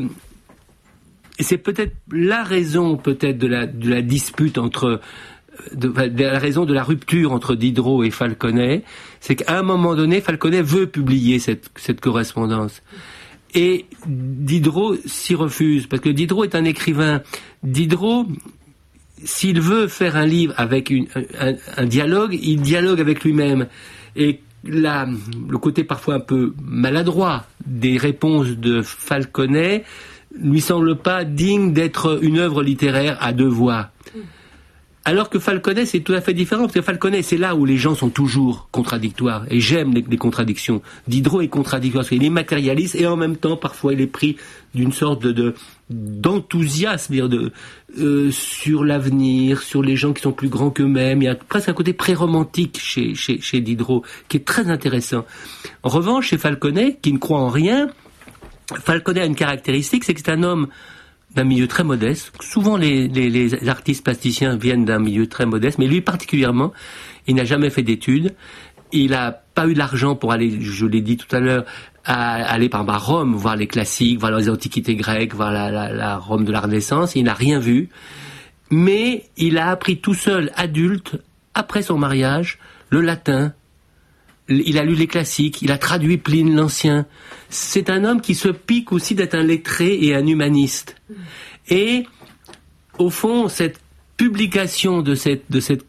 et c'est peut-être la raison peut-être de la de la dispute entre De, de la raison de la rupture entre Diderot et Falconet, c'est qu'à un moment donné, Falconet veut publier cette, cette correspondance. Et Diderot s'y refuse, parce que Diderot est un écrivain. Diderot, s'il veut faire un livre avec une, un, un dialogue, il dialogue avec lui-même. Et la, le côté parfois un peu maladroit des réponses de Falconet lui semble pas digne d'être une œuvre littéraire à deux voix. Alors que Falconet, c'est tout à fait différent, parce que Falconet, c'est là où les gens sont toujours contradictoires, et j'aime les, les contradictions. Diderot est contradictoire, parce qu'il est matérialiste, et en même temps, parfois, il est pris d'une sorte de, de d'enthousiasme, de, euh, sur l'avenir, sur les gens qui sont plus grands qu'eux-mêmes. Il y a presque un côté pré-romantique chez, chez, chez Diderot, qui est très intéressant. En revanche, chez Falconet, qui ne croit en rien, Falconet a une caractéristique, c'est que c'est un homme d'un milieu très modeste. Souvent, les, les, les artistes plasticiens viennent d'un milieu très modeste, mais lui particulièrement, il n'a jamais fait d'études. Il n'a pas eu l'argent pour aller, je l'ai dit tout à l'heure, à aller par exemple à Rome, voir les classiques, voir les antiquités grecques, voir la, la, la Rome de la Renaissance. Il n'a rien vu. Mais il a appris tout seul, adulte, après son mariage, le latin. Il a lu les classiques, il a traduit Pline l'Ancien. C'est un homme qui se pique aussi d'être un lettré et un humaniste. Et, au fond, cette publication de cette, de cette,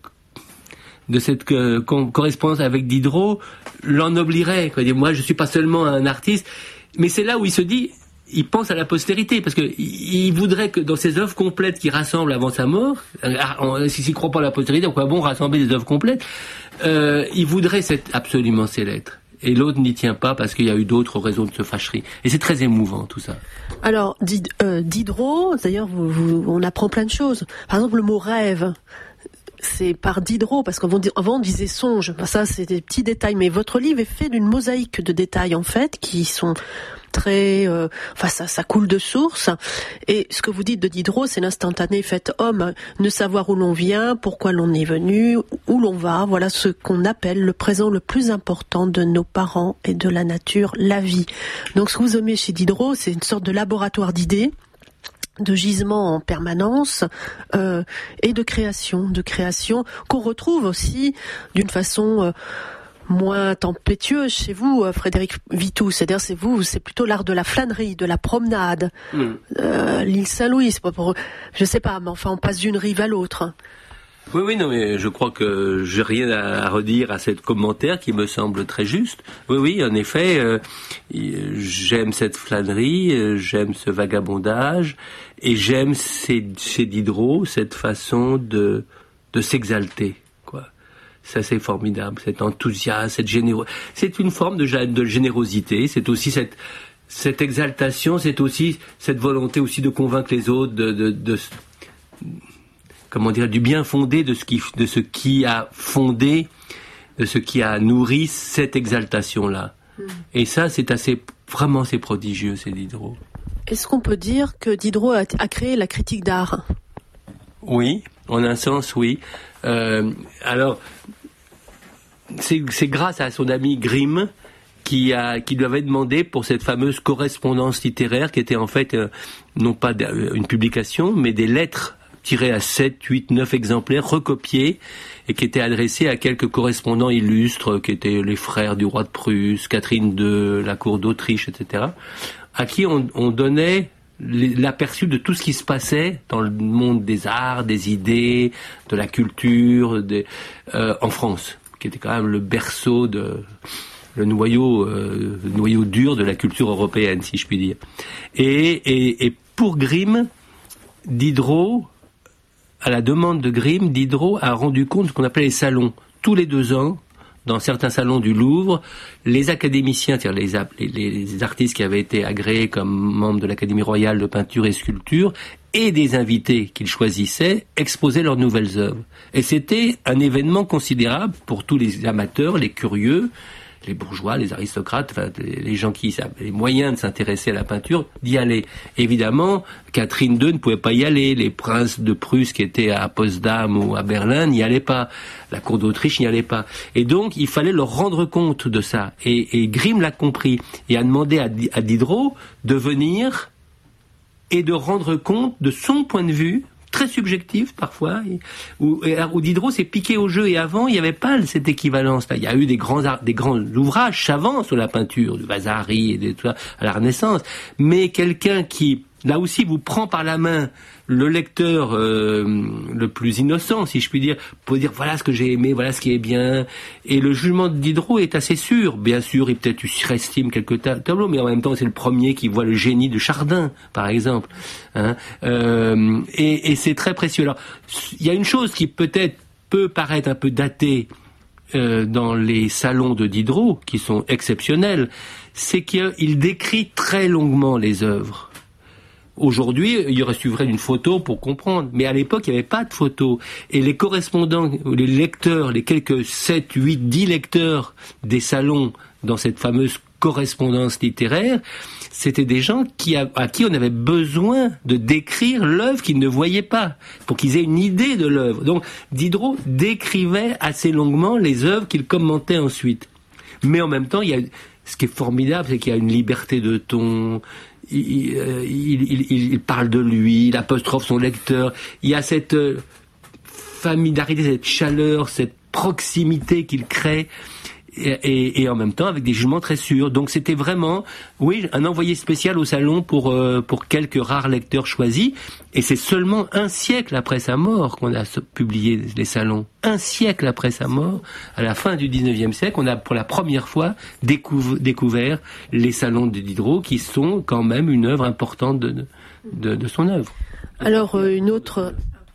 de cette euh, correspondance avec Diderot l'ennoblirait. Quoi. Moi, je suis pas seulement un artiste, mais c'est là où il se dit, il pense à la postérité, parce que il voudrait que dans ses œuvres complètes qu'il rassemble avant sa mort, s'il ne croit pas à la postérité, pourquoi bon rassembler des œuvres complètes, euh, il voudrait cette, absolument ces lettres. Et l'autre n'y tient pas parce qu'il y a eu d'autres raisons de se fâcherie. Et c'est très émouvant tout ça. Alors, Did, euh, Diderot, d'ailleurs, vous, vous, on apprend plein de choses. Par exemple, le mot rêve, c'est par Diderot, parce qu'avant on disait songe. Ça, c'est des petits détails. Mais votre livre est fait d'une mosaïque de détails, en fait, qui sont très, euh, enfin ça, ça coule de source. Et ce que vous dites de Diderot, c'est l'instantané fait homme, ne savoir où l'on vient, pourquoi l'on est venu, où l'on va. Voilà ce qu'on appelle le présent le plus important de nos parents et de la nature, la vie. Donc ce que vous aimez chez Diderot, c'est une sorte de laboratoire d'idées, de gisement en permanence euh, et de création, de création qu'on retrouve aussi d'une façon euh, moins tempétueuse chez vous, Frédéric Vitoux. C'est-à-dire, c'est vous, c'est plutôt l'art de la flânerie, de la promenade. Mmh. Euh, l'île Saint-Louis, c'est pas pour, je sais pas, mais enfin, on passe d'une rive à l'autre. Oui, oui, non, mais je crois que j'ai rien à redire à ce commentaire qui me semble très juste. Oui, oui, en effet, euh, j'aime cette flânerie, euh, j'aime ce vagabondage, et j'aime chez, chez Diderot cette façon de, de s'exalter. Ça, c'est formidable, cet enthousiasme, cette générosité. C'est une forme de, de générosité, c'est aussi cette, cette exaltation, c'est aussi cette volonté aussi de convaincre les autres de, de, de comment dire, du bien fondé de ce qui, de ce qui a fondé, de ce qui a nourri cette exaltation-là. Mmh. Et ça, c'est assez, vraiment, c'est prodigieux, c'est Diderot. Est-ce qu'on peut dire que Diderot a, a créé la critique d'art ? Oui, en un sens, oui. Euh, alors, c'est, c'est grâce à son ami Grimm qui a qui lui avait demandé pour cette fameuse correspondance littéraire qui était en fait euh, non pas une publication mais des lettres tirées à sept, huit, neuf exemplaires recopiés et qui étaient adressés à quelques correspondants illustres qui étaient les frères du roi de Prusse, Catherine deux, la cour d'Autriche, et cetera, à qui on, on donnait l'aperçu de tout ce qui se passait dans le monde des arts, des idées, de la culture, des, euh, en France, qui était quand même le berceau de le noyau, euh, le noyau dur de la culture européenne, si je puis dire. Et, et, et pour Grimm, Diderot, à la demande de Grimm, Diderot a rendu compte de ce qu'on appelait les salons. Tous les deux ans, dans certains salons du Louvre, les académiciens, c'est-à-dire les, les, les artistes qui avaient été agréés comme membres de l'Académie royale de peinture et sculpture, et des invités qu'ils choisissaient, exposaient leurs nouvelles œuvres. Et c'était un événement considérable pour tous les amateurs, les curieux, les bourgeois, les aristocrates, enfin, les gens qui avaient les moyens de s'intéresser à la peinture, d'y aller. Évidemment, Catherine deux ne pouvait pas y aller, les princes de Prusse qui étaient à Potsdam ou à Berlin n'y allaient pas, la cour d'Autriche n'y allait pas. Et donc, il fallait leur rendre compte de ça. Et, et Grimm l'a compris et a demandé à, à Diderot de venir et de rendre compte de son point de vue, très subjectif parfois, où, où Diderot s'est piqué au jeu, et avant il n'y avait pas cette équivalence là. Il y a eu des grands des grands ouvrages savants sur la peinture, du Vasari et des, tout ça, à la Renaissance, mais quelqu'un qui là aussi vous prend par la main le lecteur euh, le plus innocent, si je puis dire, pour dire voilà ce que j'ai aimé, voilà ce qui est bien. Et le jugement de Diderot est assez sûr. Bien sûr, il peut-être surestime quelques tableaux, mais en même temps, c'est le premier qui voit le génie de Chardin, par exemple. Hein euh, et, et c'est très précieux. Alors, il y a une chose qui peut-être peut paraître un peu datée euh, dans les salons de Diderot, qui sont exceptionnels, c'est qu'il décrit très longuement les œuvres. Aujourd'hui, il aurait suffi d'une photo pour comprendre. Mais à l'époque, il n'y avait pas de photo. Et les correspondants, les lecteurs, les quelques sept, huit, dix lecteurs des salons dans cette fameuse correspondance littéraire, c'était des gens qui, à, à qui on avait besoin de décrire l'œuvre qu'ils ne voyaient pas, pour qu'ils aient une idée de l'œuvre. Donc, Diderot décrivait assez longuement les œuvres qu'il commentait ensuite. Mais en même temps, il y a, ce qui est formidable, c'est qu'il y a une liberté de ton. Il, il, il, il parle de lui, il apostrophe son lecteur. Il y a cette familiarité, cette chaleur, cette proximité qu'il crée, et, et, et en même temps avec des jugements très sûrs. Donc c'était vraiment, oui, un envoyé spécial au salon pour euh, pour quelques rares lecteurs choisis. Et c'est seulement un siècle après sa mort qu'on a publié les salons. Un siècle après sa mort, à la fin du dix-neuvième siècle, on a pour la première fois découv- découvert les salons de Diderot, qui sont quand même une œuvre importante de, de, de son œuvre. Alors, euh, une autre,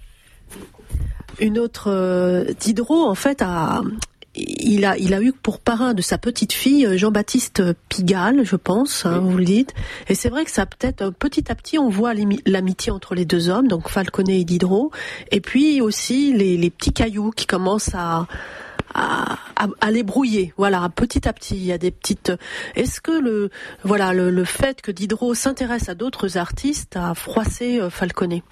une autre euh, Diderot, en fait, a... Il a, il a eu pour parrain de sa petite fille Jean-Baptiste Pigalle, je pense, hein, vous le dites. Et c'est vrai que ça peut-être petit à petit on voit l'amitié entre les deux hommes, donc Falconet et Diderot, et puis aussi les, les petits cailloux qui commencent à, à, à, à les brouiller. Voilà, petit à petit, il y a des petites. Est-ce que le, voilà, le, le fait que Diderot s'intéresse à d'autres artistes a froissé Falconet?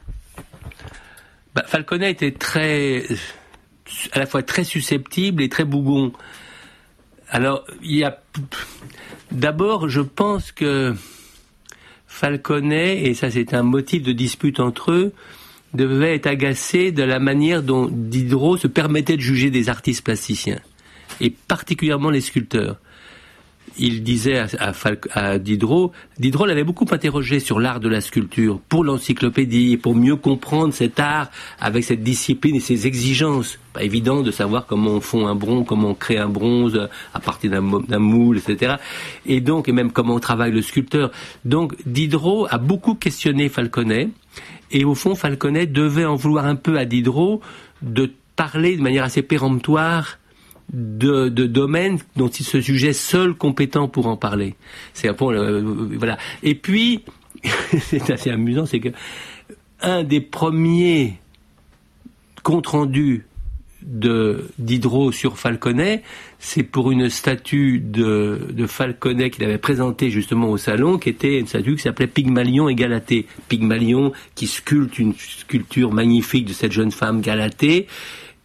Bah, Falconet était très à la fois très susceptible et très bougon. Alors, il y a... D'abord, je pense que Falconet, et ça c'est un motif de dispute entre eux, devait être agacé de la manière dont Diderot se permettait de juger des artistes plasticiens, et particulièrement les sculpteurs. Il disait à, à, Fal- à Diderot, Diderot l'avait beaucoup interrogé sur l'art de la sculpture, pour l'encyclopédie, pour mieux comprendre cet art avec cette discipline et ses exigences. Pas évident de savoir comment on fond un bronze, comment on crée un bronze à partir d'un, d'un moule, et cetera. Et donc, et même comment on travaille le sculpteur. Donc, Diderot a beaucoup questionné Falconet, et au fond, Falconet devait en vouloir un peu à Diderot de parler de manière assez péremptoire de, de domaines dont il se jugeait seul compétent pour en parler. C'est un peu, euh, voilà. Et puis, c'est assez amusant, c'est que un des premiers comptes rendus de Diderot sur Falconet, c'est pour une statue de, de Falconet qu'il avait présentée justement au salon, qui était une statue qui s'appelait Pygmalion et Galatée. Pygmalion qui sculpte une sculpture magnifique de cette jeune femme Galatée,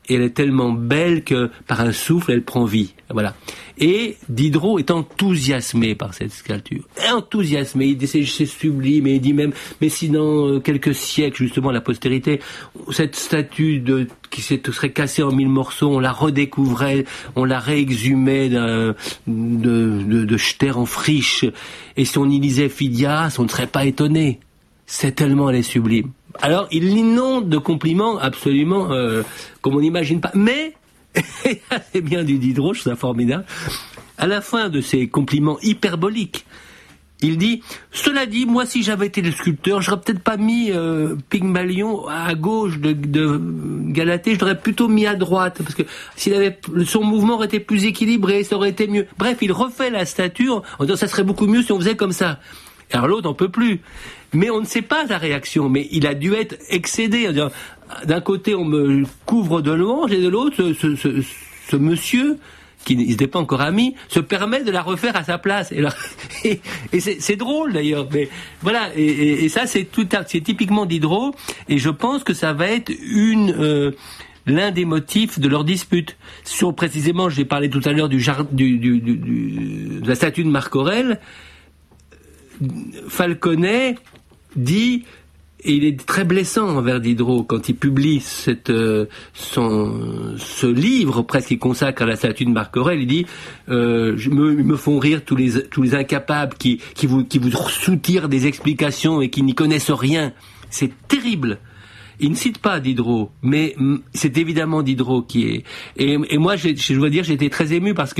et elle est tellement belle que par un souffle, elle prend vie. Voilà. Et Diderot est enthousiasmé par cette sculpture. Enthousiasmé. Il dit c'est, c'est sublime. Et il dit même, mais si dans quelques siècles, justement, la postérité, cette statue de, qui serait cassée en mille morceaux, on la redécouvrait, on la réexhumait de, de, de, de jeter en friche. Et si on y lisait Phidias, on ne serait pas étonné. C'est tellement elle est sublime. Alors, il l'inonde de compliments absolument, euh, comme on n'imagine pas. Mais, c'est bien du Diderot, je trouve ça formidable. À la fin de ces compliments hyperboliques, il dit, cela dit, moi, si j'avais été le sculpteur, j'aurais peut-être pas mis euh, Pygmalion à gauche de, de Galatée, je l'aurais plutôt mis à droite, parce que s'il avait, son mouvement aurait été plus équilibré, ça aurait été mieux. Bref, il refait la statue en disant, ça serait beaucoup mieux si on faisait comme ça. Alors l'autre n'en peut plus. Mais on ne sait pas sa réaction, mais il a dû être excédé. D'un côté, on me couvre de louanges, et de l'autre, ce, ce, ce, ce monsieur, qui n'était pas encore ami, se permet de la refaire à sa place. Et, là, et, et c'est, c'est drôle d'ailleurs. Mais voilà. Et, et, et ça, c'est tout, c'est typiquement Diderot. Et je pense que ça va être une euh, l'un des motifs de leur dispute. Sur précisément, j'ai parlé tout à l'heure du, jard, du, du, du, du de la statue de Marc Aurèle. Falconet dit, et il est très blessant envers Diderot quand il publie cette, euh, son, ce livre presque qu'il consacre à la statue de Marc Aurèle, il dit euh, je me, me font rire tous les, tous les incapables qui, qui, vous, qui vous soutirent des explications et qui n'y connaissent rien. C'est terrible. Il ne cite pas Diderot, mais c'est évidemment Diderot qui est... Et, et moi, je, je dois dire, j'ai été très ému parce que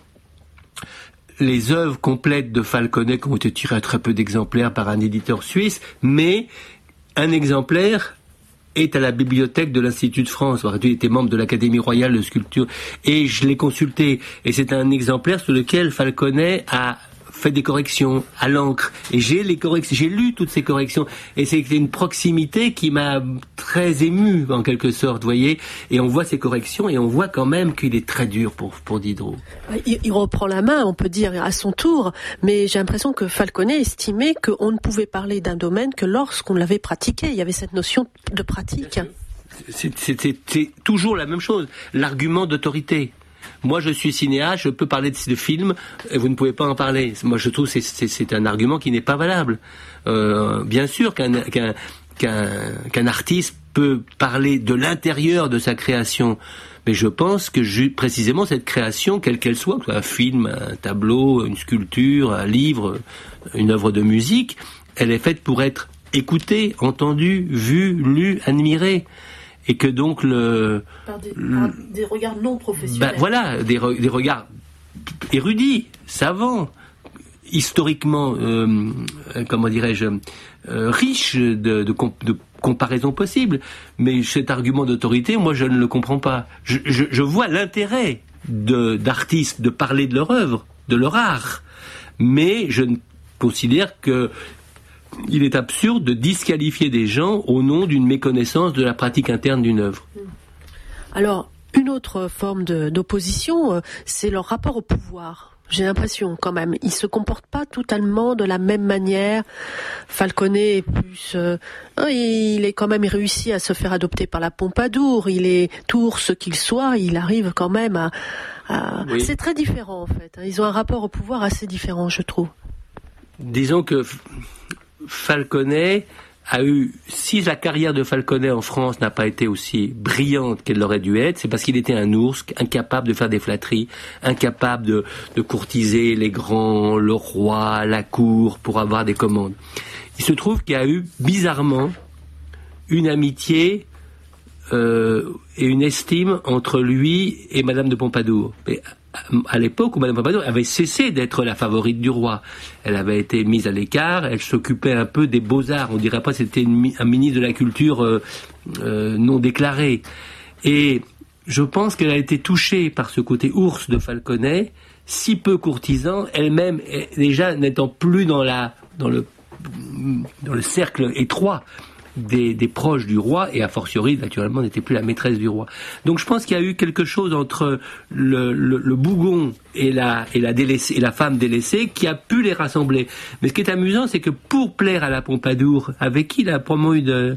les œuvres complètes de Falconet qui ont été tirées à très peu d'exemplaires par un éditeur suisse, mais un exemplaire est à la bibliothèque de l'Institut de France. Il était membre de l'Académie royale de sculpture et je l'ai consulté. Et c'est un exemplaire sur lequel Falconet a fait des corrections à l'encre. Et j'ai les corrections, j'ai lu toutes ces corrections. Et c'est une proximité qui m'a très ému, en quelque sorte, vous voyez. Et on voit ces corrections et on voit quand même qu'il est très dur pour, pour Diderot. Il, il reprend la main, on peut dire, à son tour. Mais j'ai l'impression que Falconet estimait qu'on ne pouvait parler d'un domaine que lorsqu'on l'avait pratiqué. Il y avait cette notion de pratique. C'est, c'est, c'est, c'est toujours la même chose. L'argument d'autorité. Moi, je suis cinéaste, je peux parler de, de films, et vous ne pouvez pas en parler. Moi, je trouve que c'est, c'est, c'est un argument qui n'est pas valable. Euh, bien sûr qu'un, qu'un, qu'un, qu'un artiste peut parler de l'intérieur de sa création, mais je pense que ju- précisément cette création, quelle qu'elle soit, un film, un tableau, une sculpture, un livre, une œuvre de musique, elle est faite pour être écoutée, entendue, vue, lue, admirée. Et que donc le... Par des, par des regards non professionnels. Ben voilà, des, re, des regards érudits, savants, historiquement, euh, comment dirais-je, euh, riches de, de, comp, de comparaisons possibles. Mais cet argument d'autorité, moi je ne le comprends pas. Je, je, je vois l'intérêt de, d'artistes de parler de leur œuvre, de leur art. Mais je considère que il est absurde de disqualifier des gens au nom d'une méconnaissance de la pratique interne d'une œuvre. Alors, une autre forme de, d'opposition, c'est leur rapport au pouvoir. J'ai l'impression, quand même, ils se comportent pas totalement de la même manière. Falconet est plus, euh, il est quand même réussi à se faire adopter par la Pompadour. Il est tout ours qu'il soit, il arrive quand même à. à... Oui. C'est très différent en fait. Ils ont un rapport au pouvoir assez différent, je trouve. Disons que Falconet a eu, si la carrière de Falconet en France n'a pas été aussi brillante qu'elle l'aurait dû être, c'est parce qu'il était un ours, incapable de faire des flatteries, incapable de, de courtiser les grands, le roi, la cour, pour avoir des commandes. Il se trouve qu'il y a eu, bizarrement, une amitié euh, et une estime entre lui et Madame de Pompadour. Mais, à l'époque où Madame Pompadour avait cessé d'être la favorite du roi. Elle avait été mise à l'écart, elle s'occupait un peu des beaux-arts, on dirait pas que c'était une, un ministre de la culture euh, euh, non déclaré. Et je pense qu'elle a été touchée par ce côté ours de Falconet, si peu courtisan, elle-même déjà n'étant plus dans, la, dans, le, dans le cercle étroit Des, des proches du roi, et a fortiori, naturellement, n'était plus la maîtresse du roi. Donc je pense qu'il y a eu quelque chose entre le, le, le bougon et la, et, la délaissée, et la femme délaissée qui a pu les rassembler. Mais ce qui est amusant, c'est que pour plaire à la Pompadour, avec qui il a probablement eu de,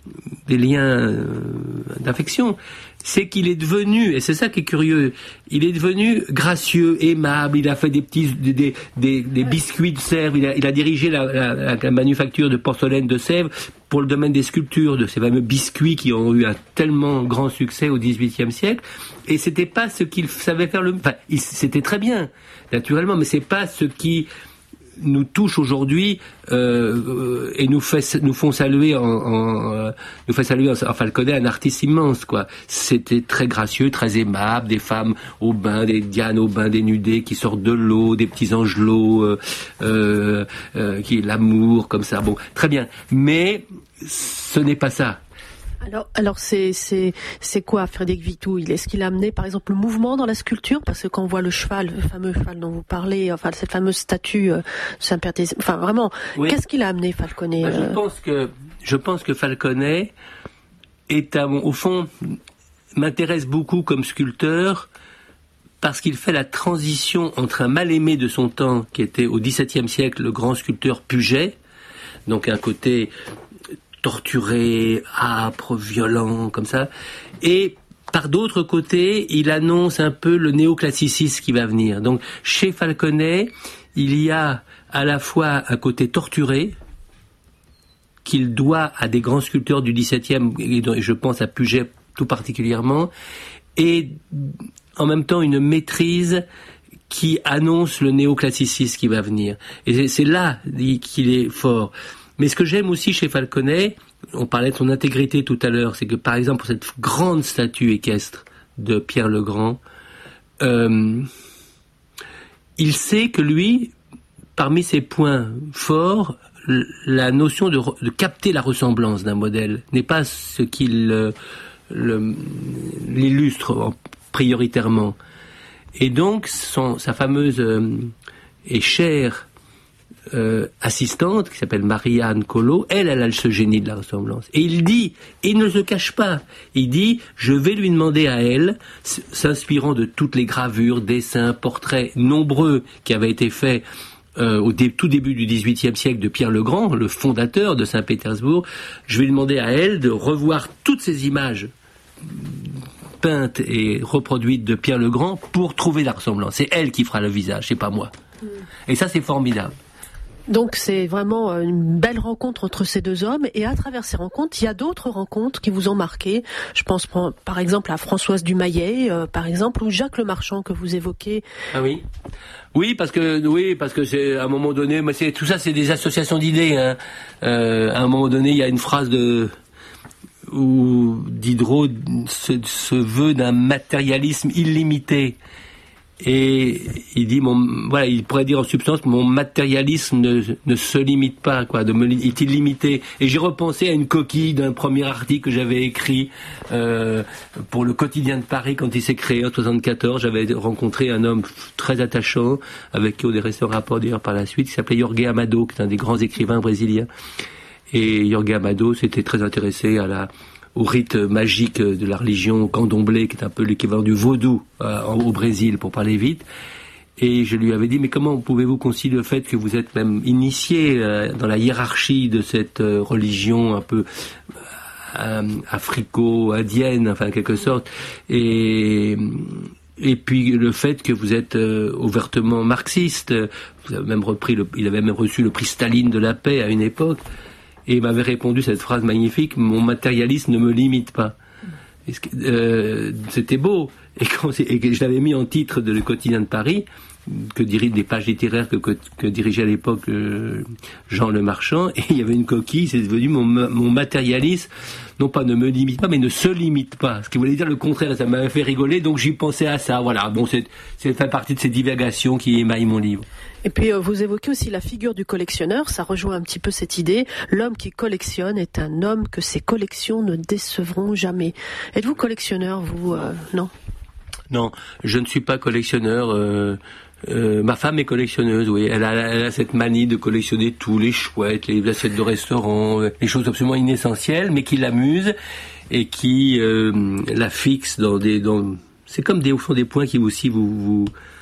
des liens euh, d'affection, c'est qu'il est devenu, et c'est ça qui est curieux, il est devenu gracieux, aimable, il a fait des petits, des, des, des biscuits de Sèvres, il a, il a dirigé la, la, la manufacture de porcelaine de Sèvres pour le domaine des sculptures, de ces fameux biscuits qui ont eu un tellement grand succès au dix-huitième siècle, et c'était pas ce qu'il savait faire le, enfin, il, c'était très bien, naturellement, mais c'est pas ce qui nous touche aujourd'hui euh, et nous fait nous font saluer en, en euh, nous fait saluer en, en Falconet un artiste immense, quoi. C'était très gracieux, très aimable, des femmes au bain, des Diane au bain dénudées qui sortent de l'eau, des petits angelots euh, euh, euh, qui l'amour comme ça. Bon, très bien, mais ce n'est pas ça. Alors, alors c'est c'est c'est quoi Frédéric Vitou? Il est-ce qu'il a amené par exemple le mouvement dans la sculpture, parce que quand on voit le cheval, le fameux cheval dont vous parlez, enfin cette fameuse statue euh, Saint-Père des, enfin vraiment, oui. Qu'est-ce qu'il a amené Falconet? Ben, je pense que je pense que Falconet est à, au fond m'intéresse beaucoup comme sculpteur parce qu'il fait la transition entre un mal-aimé de son temps qui était au dix-septième siècle le grand sculpteur Puget, donc un côté torturé, âpre, violent, comme ça. Et par d'autres côtés, il annonce un peu le néoclassicisme qui va venir. Donc, chez Falconet, il y a à la fois un côté torturé, qu'il doit à des grands sculpteurs du dix-septième, et je pense à Puget tout particulièrement, et en même temps une maîtrise qui annonce le néoclassicisme qui va venir. Et c'est là qu'il est fort. Mais ce que j'aime aussi chez Falconet, on parlait de son intégrité tout à l'heure, c'est que par exemple pour cette grande statue équestre de Pierre le Grand, euh, il sait que lui, parmi ses points forts, la notion de, de capter la ressemblance d'un modèle n'est pas ce qui le, le, l'illustre prioritairement. Et donc son, sa fameuse euh, et chère Euh, assistante, qui s'appelle Marie-Anne Collot, elle, elle a ce génie de la ressemblance. Et il dit, et il ne se cache pas, il dit, je vais lui demander à elle, s'inspirant de toutes les gravures, dessins, portraits nombreux qui avaient été faits euh, au dé- tout début du dix-huitième siècle de Pierre le Grand, le fondateur de Saint-Pétersbourg, je vais lui demander à elle de revoir toutes ces images peintes et reproduites de Pierre le Grand pour trouver la ressemblance. C'est elle qui fera le visage, c'est pas moi. Mmh. Et ça, c'est formidable. Donc c'est vraiment une belle rencontre entre ces deux hommes, et à travers ces rencontres, il y a d'autres rencontres qui vous ont marqué. Je pense par exemple à Françoise Dumayet, euh, par exemple, ou Jacques Lemarchand que vous évoquez. Ah oui, oui parce que oui parce que c'est à un moment donné, mais c'est tout ça, c'est des associations d'idées. Hein. Euh, à un moment donné, il y a une phrase de où Diderot se, se veut d'un matérialisme illimité. Et il dit, mon, voilà, il pourrait dire en substance, mon matérialisme ne, ne se limite pas, quoi, de me, est illimité. Et j'ai repensé à une coquille d'un premier article que j'avais écrit euh, pour le Quotidien de Paris quand il s'est créé en soixante-quatorze. J'avais rencontré un homme très attachant, avec qui on est resté en rapport d'ailleurs par la suite, qui s'appelait Jorge Amado, qui est un des grands écrivains brésiliens. Et Jorge Amado s'était très intéressé à la au rite magique de la religion candomblé, qui est un peu l'équivalent du vaudou euh, au Brésil, pour parler vite. Et je lui avais dit, mais comment pouvez-vous concilier le fait que vous êtes même initié euh, dans la hiérarchie de cette euh, religion un peu euh, africo-indienne, enfin en quelque sorte, et et puis le fait que vous êtes euh, ouvertement marxiste. Vous avez même repris le, il avait même reçu le prix Staline de la paix à une époque. Et il m'avait répondu cette phrase magnifique, mon matérialisme ne me limite pas. Et ce, euh, c'était beau. Et, quand, et que je l'avais mis en titre de Le Quotidien de Paris, que dirige des pages littéraires que, que, que dirigeait à l'époque euh, Jean Lemarchand, et il y avait une coquille, c'est devenu mon, mon matérialisme, non pas ne me limite pas, mais ne se limite pas. Ce qui voulait dire le contraire, ça m'avait fait rigoler, donc j'y pensais à ça. Voilà, bon, c'est, c'est fait partie de ces divagations qui émaillent mon livre. Et puis euh, vous évoquez aussi la figure du collectionneur, ça rejoint un petit peu cette idée. L'homme qui collectionne est un homme que ses collections ne décevront jamais. Êtes-vous collectionneur, vous euh, Non. Non, je ne suis pas collectionneur. Euh, euh, ma femme est collectionneuse, oui. Elle a, elle a cette manie de collectionner tout, les chouettes, les assiettes de restaurant, euh, les choses absolument inessentielles, mais qui l'amusent et qui euh, la fixent dans des... Dans, c'est comme des, au fond des points qui aussi vous... vous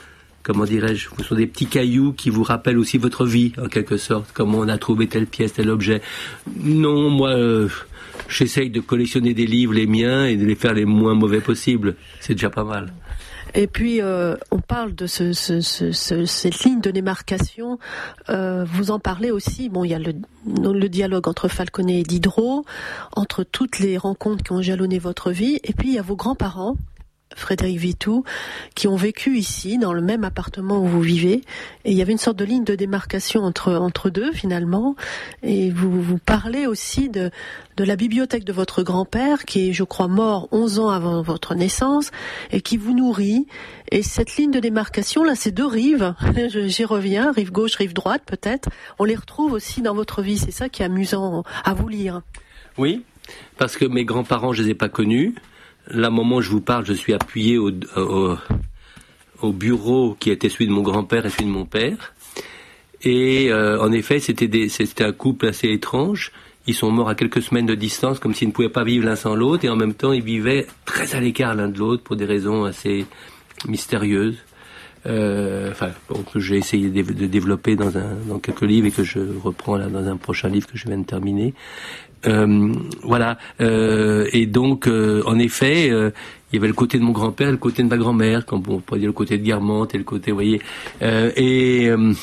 comment dirais-je, ce sont des petits cailloux qui vous rappellent aussi votre vie, en quelque sorte, comment on a trouvé telle pièce, tel objet. Non, moi, euh, j'essaye de collectionner des livres, les miens, et de les faire les moins mauvais possibles. C'est déjà pas mal. Et puis, euh, on parle de ce, ce, ce, ce, cette ligne de démarcation. Euh, vous en parlez aussi. Bon, il y a le, le dialogue entre Falconet et Diderot, entre toutes les rencontres qui ont jalonné votre vie. Et puis, il y a vos grands-parents, Frédéric Vitou, qui ont vécu ici, dans le même appartement où vous vivez. Et il y avait une sorte de ligne de démarcation entre, entre deux, finalement. Et vous, vous parlez aussi de, de la bibliothèque de votre grand-père, qui est, je crois, mort onze ans avant votre naissance, et qui vous nourrit. Et cette ligne de démarcation, là, ces deux rives, j'y reviens, rive gauche, rive droite, peut-être, on les retrouve aussi dans votre vie. C'est ça qui est amusant à vous lire. Oui, parce que mes grands-parents, je les ai pas connus. Là, au moment où je vous parle, je suis appuyé au, au, au bureau qui était celui de mon grand-père et celui de mon père. Et euh, en effet, c'était, des, c'était un couple assez étrange. Ils sont morts à quelques semaines de distance, comme s'ils ne pouvaient pas vivre l'un sans l'autre. Et en même temps, ils vivaient très à l'écart l'un de l'autre pour des raisons assez mystérieuses. Euh, enfin, bon, que j'ai essayé de, de développer dans, un, dans quelques livres et que je reprends là dans un prochain livre que je viens de terminer. Euh, voilà. Euh, et donc, euh, en effet, euh, il y avait le côté de mon grand-père et le côté de ma grand-mère, comme on pourrait dire le côté de Guermantes et le côté, vous voyez. Euh, et euh,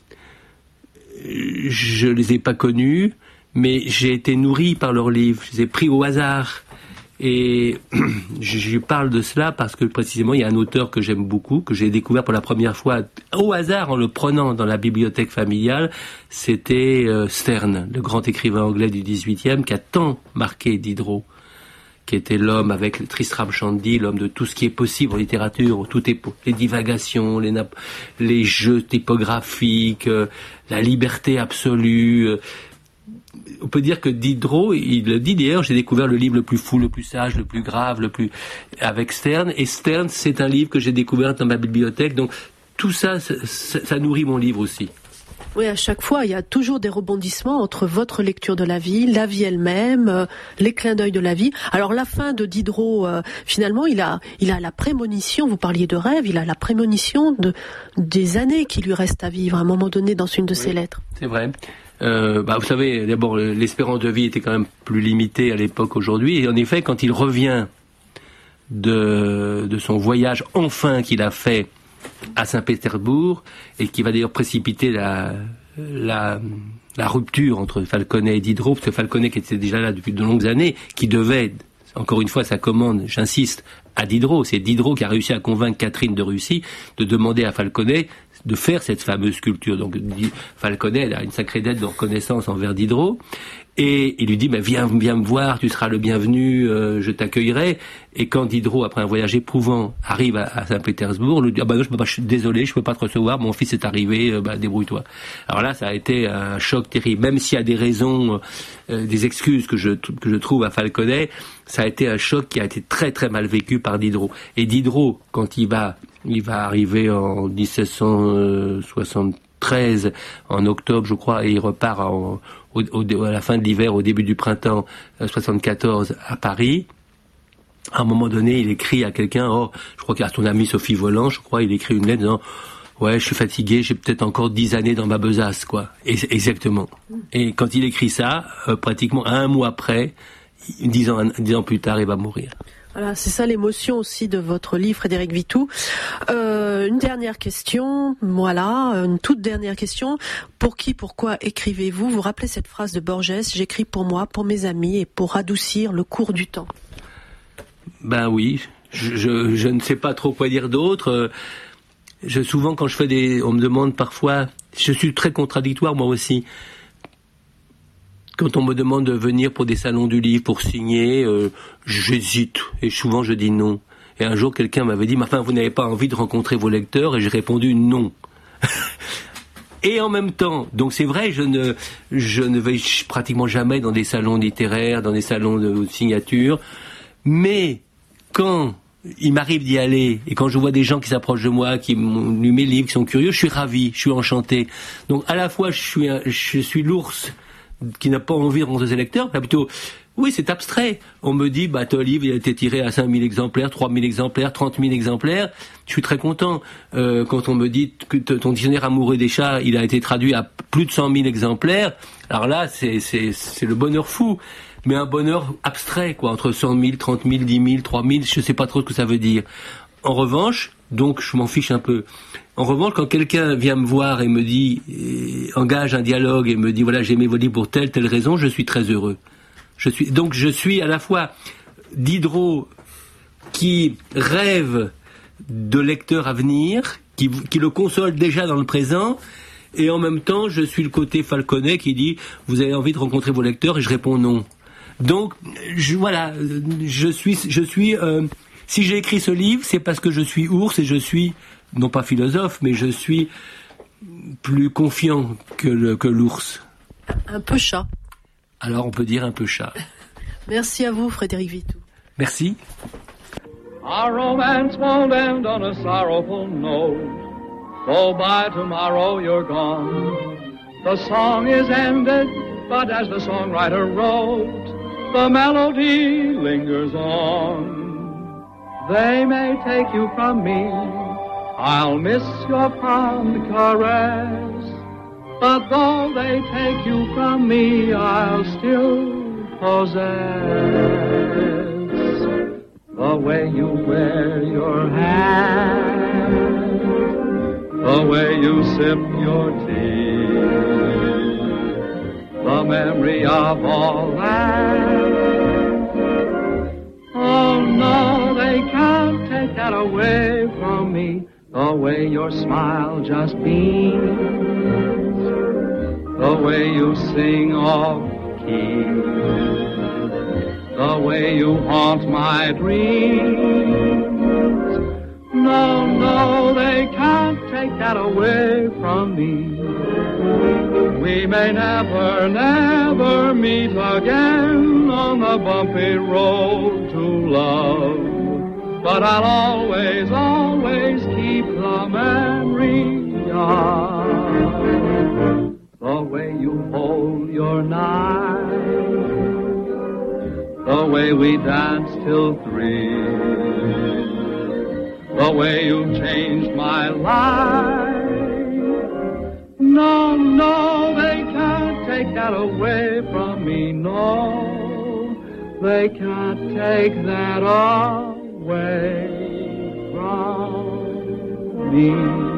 je les ai pas connus, mais j'ai été nourri par leurs livres. Je les ai pris au hasard. Et je parle de cela parce que précisément il y a un auteur que j'aime beaucoup, que j'ai découvert pour la première fois au hasard en le prenant dans la bibliothèque familiale. C'était euh, Sterne, le grand écrivain anglais du dix-huitième qui a tant marqué Diderot, qui était l'homme avec le Tristram Shandy, l'homme de tout ce qui est possible en littérature, où tout est les divagations, les, nap- les jeux typographiques, euh, la liberté absolue. Euh, On peut dire que Diderot, il le dit d'ailleurs, j'ai découvert le livre le plus fou, le plus sage, le plus grave, le plus avec Sterne. Et Sterne, c'est un livre que j'ai découvert dans ma bibliothèque. Donc tout ça, ça, ça nourrit mon livre aussi. Oui, à chaque fois, il y a toujours des rebondissements entre votre lecture de la vie, la vie elle-même, euh, les clins d'œil de la vie. Alors la fin de Diderot, euh, finalement, il a, il a la prémonition. Vous parliez de rêve, il a la prémonition de des années qui lui restent à vivre à un moment donné dans une de oui, ses lettres. C'est vrai. Euh, bah, vous savez, d'abord, l'espérance de vie était quand même plus limitée à l'époque aujourd'hui. Et en effet, quand il revient de, de son voyage enfin qu'il a fait à Saint-Pétersbourg, et qui va d'ailleurs précipiter la, la, la rupture entre Falconet et Diderot, parce que Falconet, qui était déjà là depuis de longues années, qui devait, encore une fois, sa commande, j'insiste, à Diderot. C'est Diderot qui a réussi à convaincre Catherine de Russie de demander à Falconet de faire cette fameuse sculpture. Donc Falconet a une sacrée dette de reconnaissance envers Diderot, et il lui dit bah, viens, viens me voir, tu seras le bienvenu, euh, je t'accueillerai. Et quand Diderot, après un voyage éprouvant, arrive à, à Saint-Pétersbourg, lui dit ah bah non, je peux pas, je suis désolé, je peux pas te recevoir, mon fils est arrivé, euh, bah débrouille-toi. Alors là, ça a été un choc terrible, même s'il y a des raisons, euh, des excuses que je que je trouve à Falconet, ça a été un choc qui a été très très mal vécu par Diderot. Et Diderot, quand il va il va arriver en dix-sept cent soixante-treize, en octobre, je crois, et il repart en, au, au, à la fin de l'hiver, au début du printemps soixante-quatorze à Paris. À un moment donné, il écrit à quelqu'un, oh, je crois qu'il y a son ami Sophie Volant, je crois, il écrit une lettre disant, ouais, je suis fatigué, j'ai peut-être encore dix années dans ma besace, quoi. Et, exactement. Et quand il écrit ça, euh, pratiquement un mois après, dix ans, dix ans plus tard, il va mourir. Voilà, c'est ça l'émotion aussi de votre livre, Frédéric Vitou. Euh, une dernière question, voilà, une toute dernière question. Pour qui, pourquoi écrivez-vous ? Vous rappelez cette phrase de Borges, j'écris pour moi, pour mes amis et pour adoucir le cours du temps. Ben oui, je, je, je ne sais pas trop quoi dire d'autre. Je, souvent, quand je fais des... On me demande parfois... Je suis très contradictoire, moi aussi. Quand on me demande de venir pour des salons du livre, pour signer, euh, j'hésite. Et souvent, je dis non. Et un jour, quelqu'un m'avait dit, mais enfin, vous n'avez pas envie de rencontrer vos lecteurs ? Et j'ai répondu non. Et en même temps, donc c'est vrai, je ne, je ne vais pratiquement jamais dans des salons littéraires, dans des salons de signature. Mais quand il m'arrive d'y aller, et quand je vois des gens qui s'approchent de moi, qui m'ont lu mes livres, qui sont curieux, je suis ravi, je suis enchanté. Donc à la fois, je suis, un, je suis l'ours qui n'a pas envie de rencontrer ses lecteurs, mais plutôt Oui, c'est abstrait. On me dit, bah, ton livre, il a été tiré à cinq mille exemplaires, trois mille exemplaires, trente mille exemplaires. Je suis très content. Euh, quand on me dit que ton dictionnaire amoureux des chats, il a été traduit à plus de cent mille exemplaires, alors là, c'est, c'est, c'est le bonheur fou. Mais un bonheur abstrait, quoi, entre cent mille, trente mille, dix mille, trois mille, je sais pas trop ce que ça veut dire. En revanche, donc, je m'en fiche un peu. En revanche, quand quelqu'un vient me voir et me dit, et engage un dialogue et me dit, voilà, j'ai aimé vos livres pour telle, telle raison, je suis très heureux. Je suis, donc je suis à la fois Diderot qui rêve de lecteurs à venir, qui, qui le console déjà dans le présent, et en même temps je suis le côté Falconet qui dit vous avez envie de rencontrer vos lecteurs et je réponds non. Donc je, voilà, je suis, je suis euh, si j'ai écrit ce livre, c'est parce que je suis ours et je suis non pas philosophe, mais je suis plus confiant que, le, que l'ours. Un peu chat. Alors on peut dire un peu chat. Merci à vous, Frédéric Vitou. Merci. Our romance won't end on a sorrowful note. So by tomorrow you're gone. The song is ended, but as the songwriter wrote, the melody lingers on. They may take you from me, I'll miss your fond caress. But though they take you from me, I'll still possess the way you wear your hat, the way you sip your tea, the memory of all that. Oh no, they can't take that away from me, the way your smile just beams, the way you sing off key, the way you haunt my dreams. No, no, they can't take that away from me. We may never, never meet again on the bumpy road to love, but I'll always, always keep the memory of the way you hold your knife, the way we danced till three, the way you changed my life. No, no, they can't take that away from me. No, they can't take that away from me.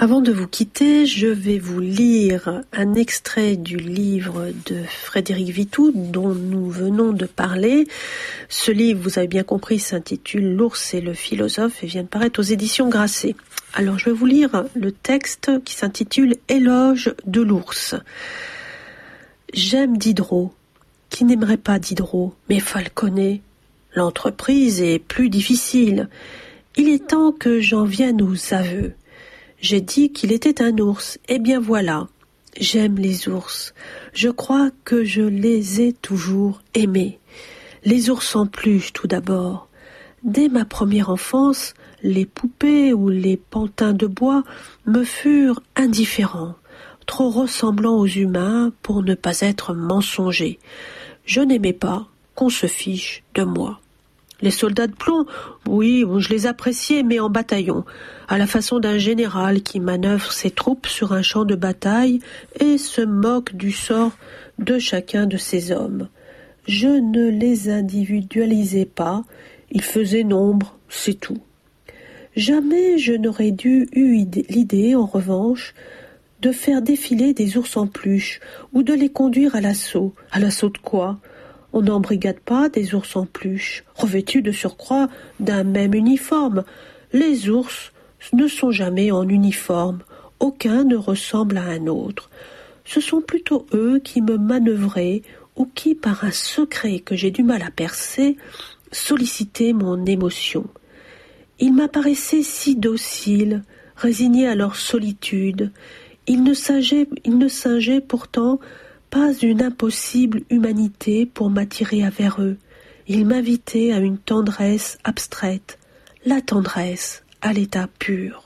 Avant de vous quitter, je vais vous lire un extrait du livre de Frédéric Vitou dont nous venons de parler. Ce livre, vous avez bien compris, s'intitule « L'ours et le philosophe » et vient de paraître aux éditions Grasset. Alors je vais vous lire le texte qui s'intitule « Éloge de l'ours ». J'aime Diderot. Qui n'aimerait pas Diderot, mais Falconet? L'entreprise est plus difficile. Il est temps que j'en vienne aux aveux. J'ai dit qu'il était un ours. Eh bien voilà, j'aime les ours. Je crois que je les ai toujours aimés. Les ours en peluche tout d'abord. Dès ma première enfance, les poupées ou les pantins de bois me furent indifférents, trop ressemblants aux humains pour ne pas être mensongers. Je n'aimais pas qu'on se fiche de moi. Les soldats de plomb, oui, je les appréciais, mais en bataillon, à la façon d'un général qui manœuvre ses troupes sur un champ de bataille et se moque du sort de chacun de ses hommes. Je ne les individualisais pas, ils faisaient nombre, c'est tout. Jamais je n'aurais dû eu l'idée, en revanche, de faire défiler des ours en peluche ou de les conduire à l'assaut. À l'assaut de quoi ? On n'embrigade pas des ours en peluche, revêtus de surcroît d'un même uniforme. Les ours ne sont jamais en uniforme, aucun ne ressemble à un autre. Ce sont plutôt eux qui me manœuvraient ou qui, par un secret que j'ai du mal à percer, sollicitaient mon émotion. Ils m'apparaissaient si dociles, résignés à leur solitude. Ils ne singeaient, ils ne singeaient pourtant pas une impossible humanité pour m'attirer vers eux. Ils m'invitaient à une tendresse abstraite, la tendresse à l'état pur.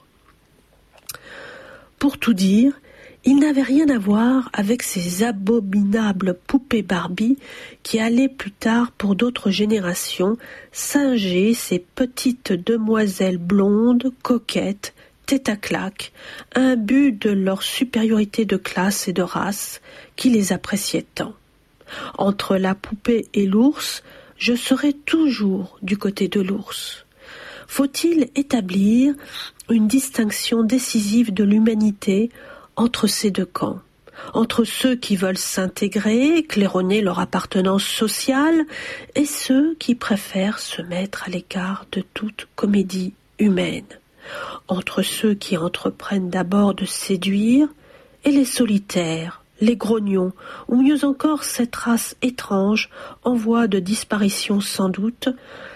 Pour tout dire, ils n'avaient rien à voir avec ces abominables poupées Barbie qui allaient plus tard pour d'autres générations singer ces petites demoiselles blondes, coquettes, tête à claque, imbus de leur supériorité de classe et de race qui les appréciait tant. Entre la poupée et l'ours, je serai toujours du côté de l'ours. Faut-il établir une distinction décisive de l'humanité entre ces deux camps, entre ceux qui veulent s'intégrer, claironner leur appartenance sociale, et ceux qui préfèrent se mettre à l'écart de toute comédie humaine, entre ceux qui entreprennent d'abord de séduire et les solitaires, les grognons, ou mieux encore cette race étrange en voie de disparition sans doute,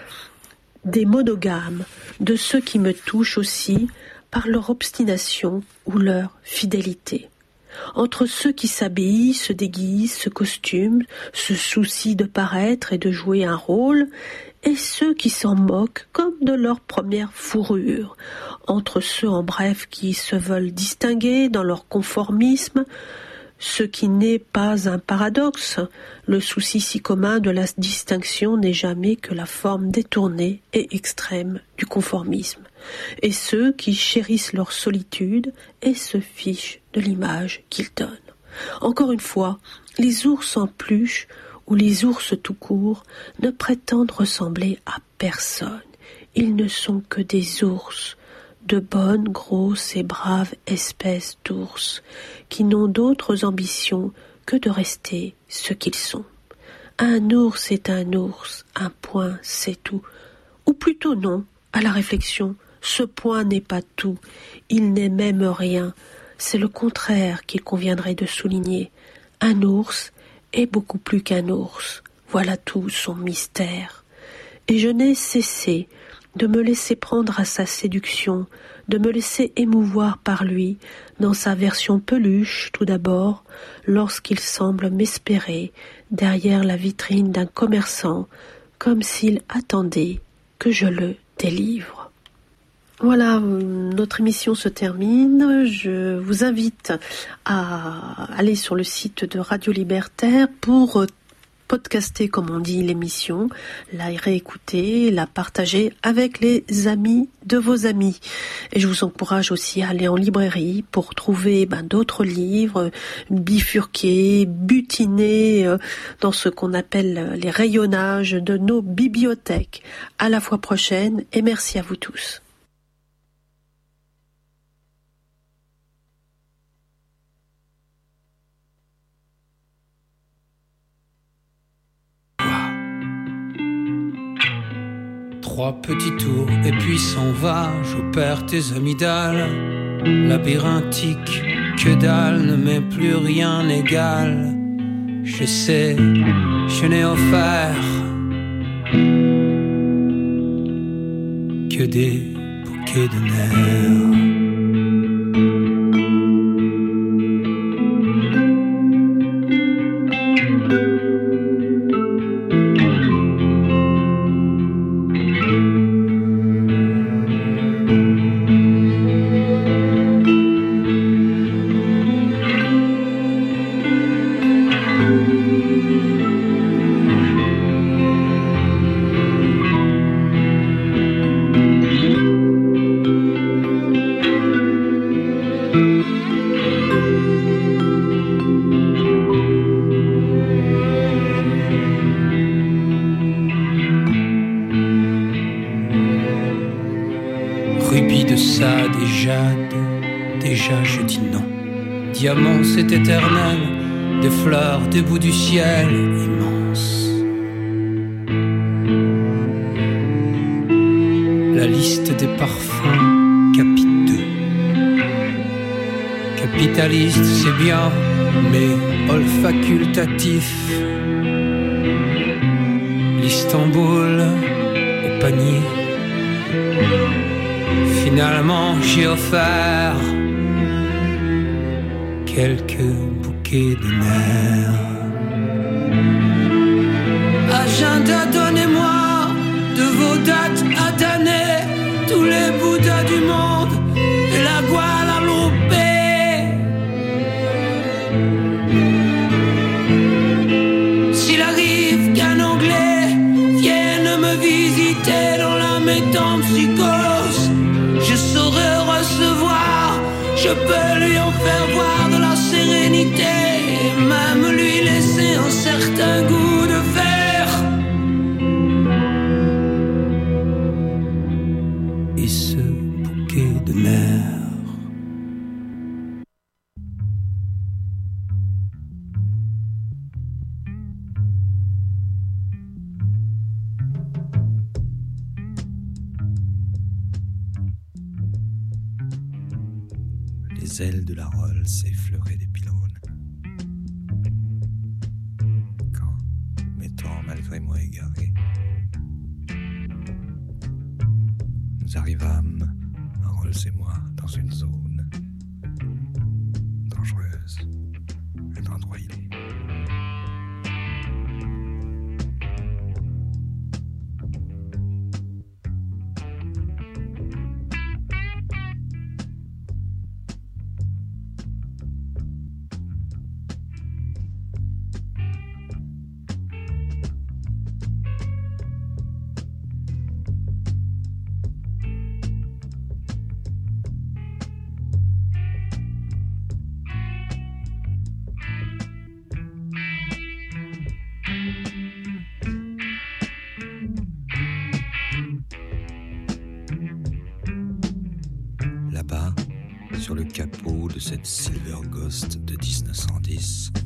des monogames, de ceux qui me touchent aussi par leur obstination ou leur fidélité. Entre ceux qui s'habillent, se déguisent, se costument, se soucient de paraître et de jouer un rôle, et ceux qui s'en moquent comme de leur première fourrure, entre ceux en bref qui se veulent distinguer dans leur conformisme, ce qui n'est pas un paradoxe. Le souci si commun de la distinction n'est jamais que la forme détournée et extrême du conformisme, et ceux qui chérissent leur solitude et se fichent de l'image qu'ils donnent. Encore une fois, les ours en peluche ou les ours tout court ne prétendent ressembler à personne. Ils ne sont que des ours, de bonnes, grosses et braves espèces d'ours, qui n'ont d'autres ambitions que de rester ce qu'ils sont. Un ours est un ours, un point c'est tout. Ou plutôt non, à la réflexion, ce point n'est pas tout, il n'est même rien, c'est le contraire qu'il conviendrait de souligner. Un ours est beaucoup plus qu'un ours, voilà tout son mystère. Et je n'ai cessé de me laisser prendre à sa séduction, de me laisser émouvoir par lui, dans sa version peluche tout d'abord, lorsqu'il semble m'espérer derrière la vitrine d'un commerçant, comme s'il attendait que je le délivre. Voilà, notre émission se termine. Je vous invite à aller sur le site de Radio Libertaire pour podcaster, comme on dit, l'émission, la réécouter, la partager avec les amis de vos amis. Et je vous encourage aussi à aller en librairie pour trouver ben, d'autres livres, bifurqués, butinés euh, dans ce qu'on appelle les rayonnages de nos bibliothèques. À la fois prochaine et merci à vous tous. Trois petits tours et puis s'en va. J'opère tes amygdales. Labyrinthique, que dalle, ne m'est plus rien égal. Je sais, je n'ai offert que des bouquets de nerfs. Diamant, c'est éternel, des fleurs, des bouts du ciel immense. La liste des parfums, capiteux. Capitaliste, c'est bien, mais olfacultatif. L'Istanbul au panier. Finalement, j'ai offert quelques bouquets de nerfs. Agenda, donnez-moi de vos dates à d'années tous les bouddhas du monde et la Guadeloupe. S'il arrive qu'un Anglais vienne me visiter dans la métempsychose, je saurai recevoir, je peux lui en faire voir de la sérénité, et même lui laisser un certain goût de fer. Et ce bouquet de nerfs. Les ailes de la Rolls effleuraient des pylônes. Quand, m'étant malgré moi égaré, nous arrivâmes, Rolls et moi, dans une zone dangereuse, un endroit îlé. Là-bas, sur le capot de cette Silver Ghost de dix-neuf cent dix,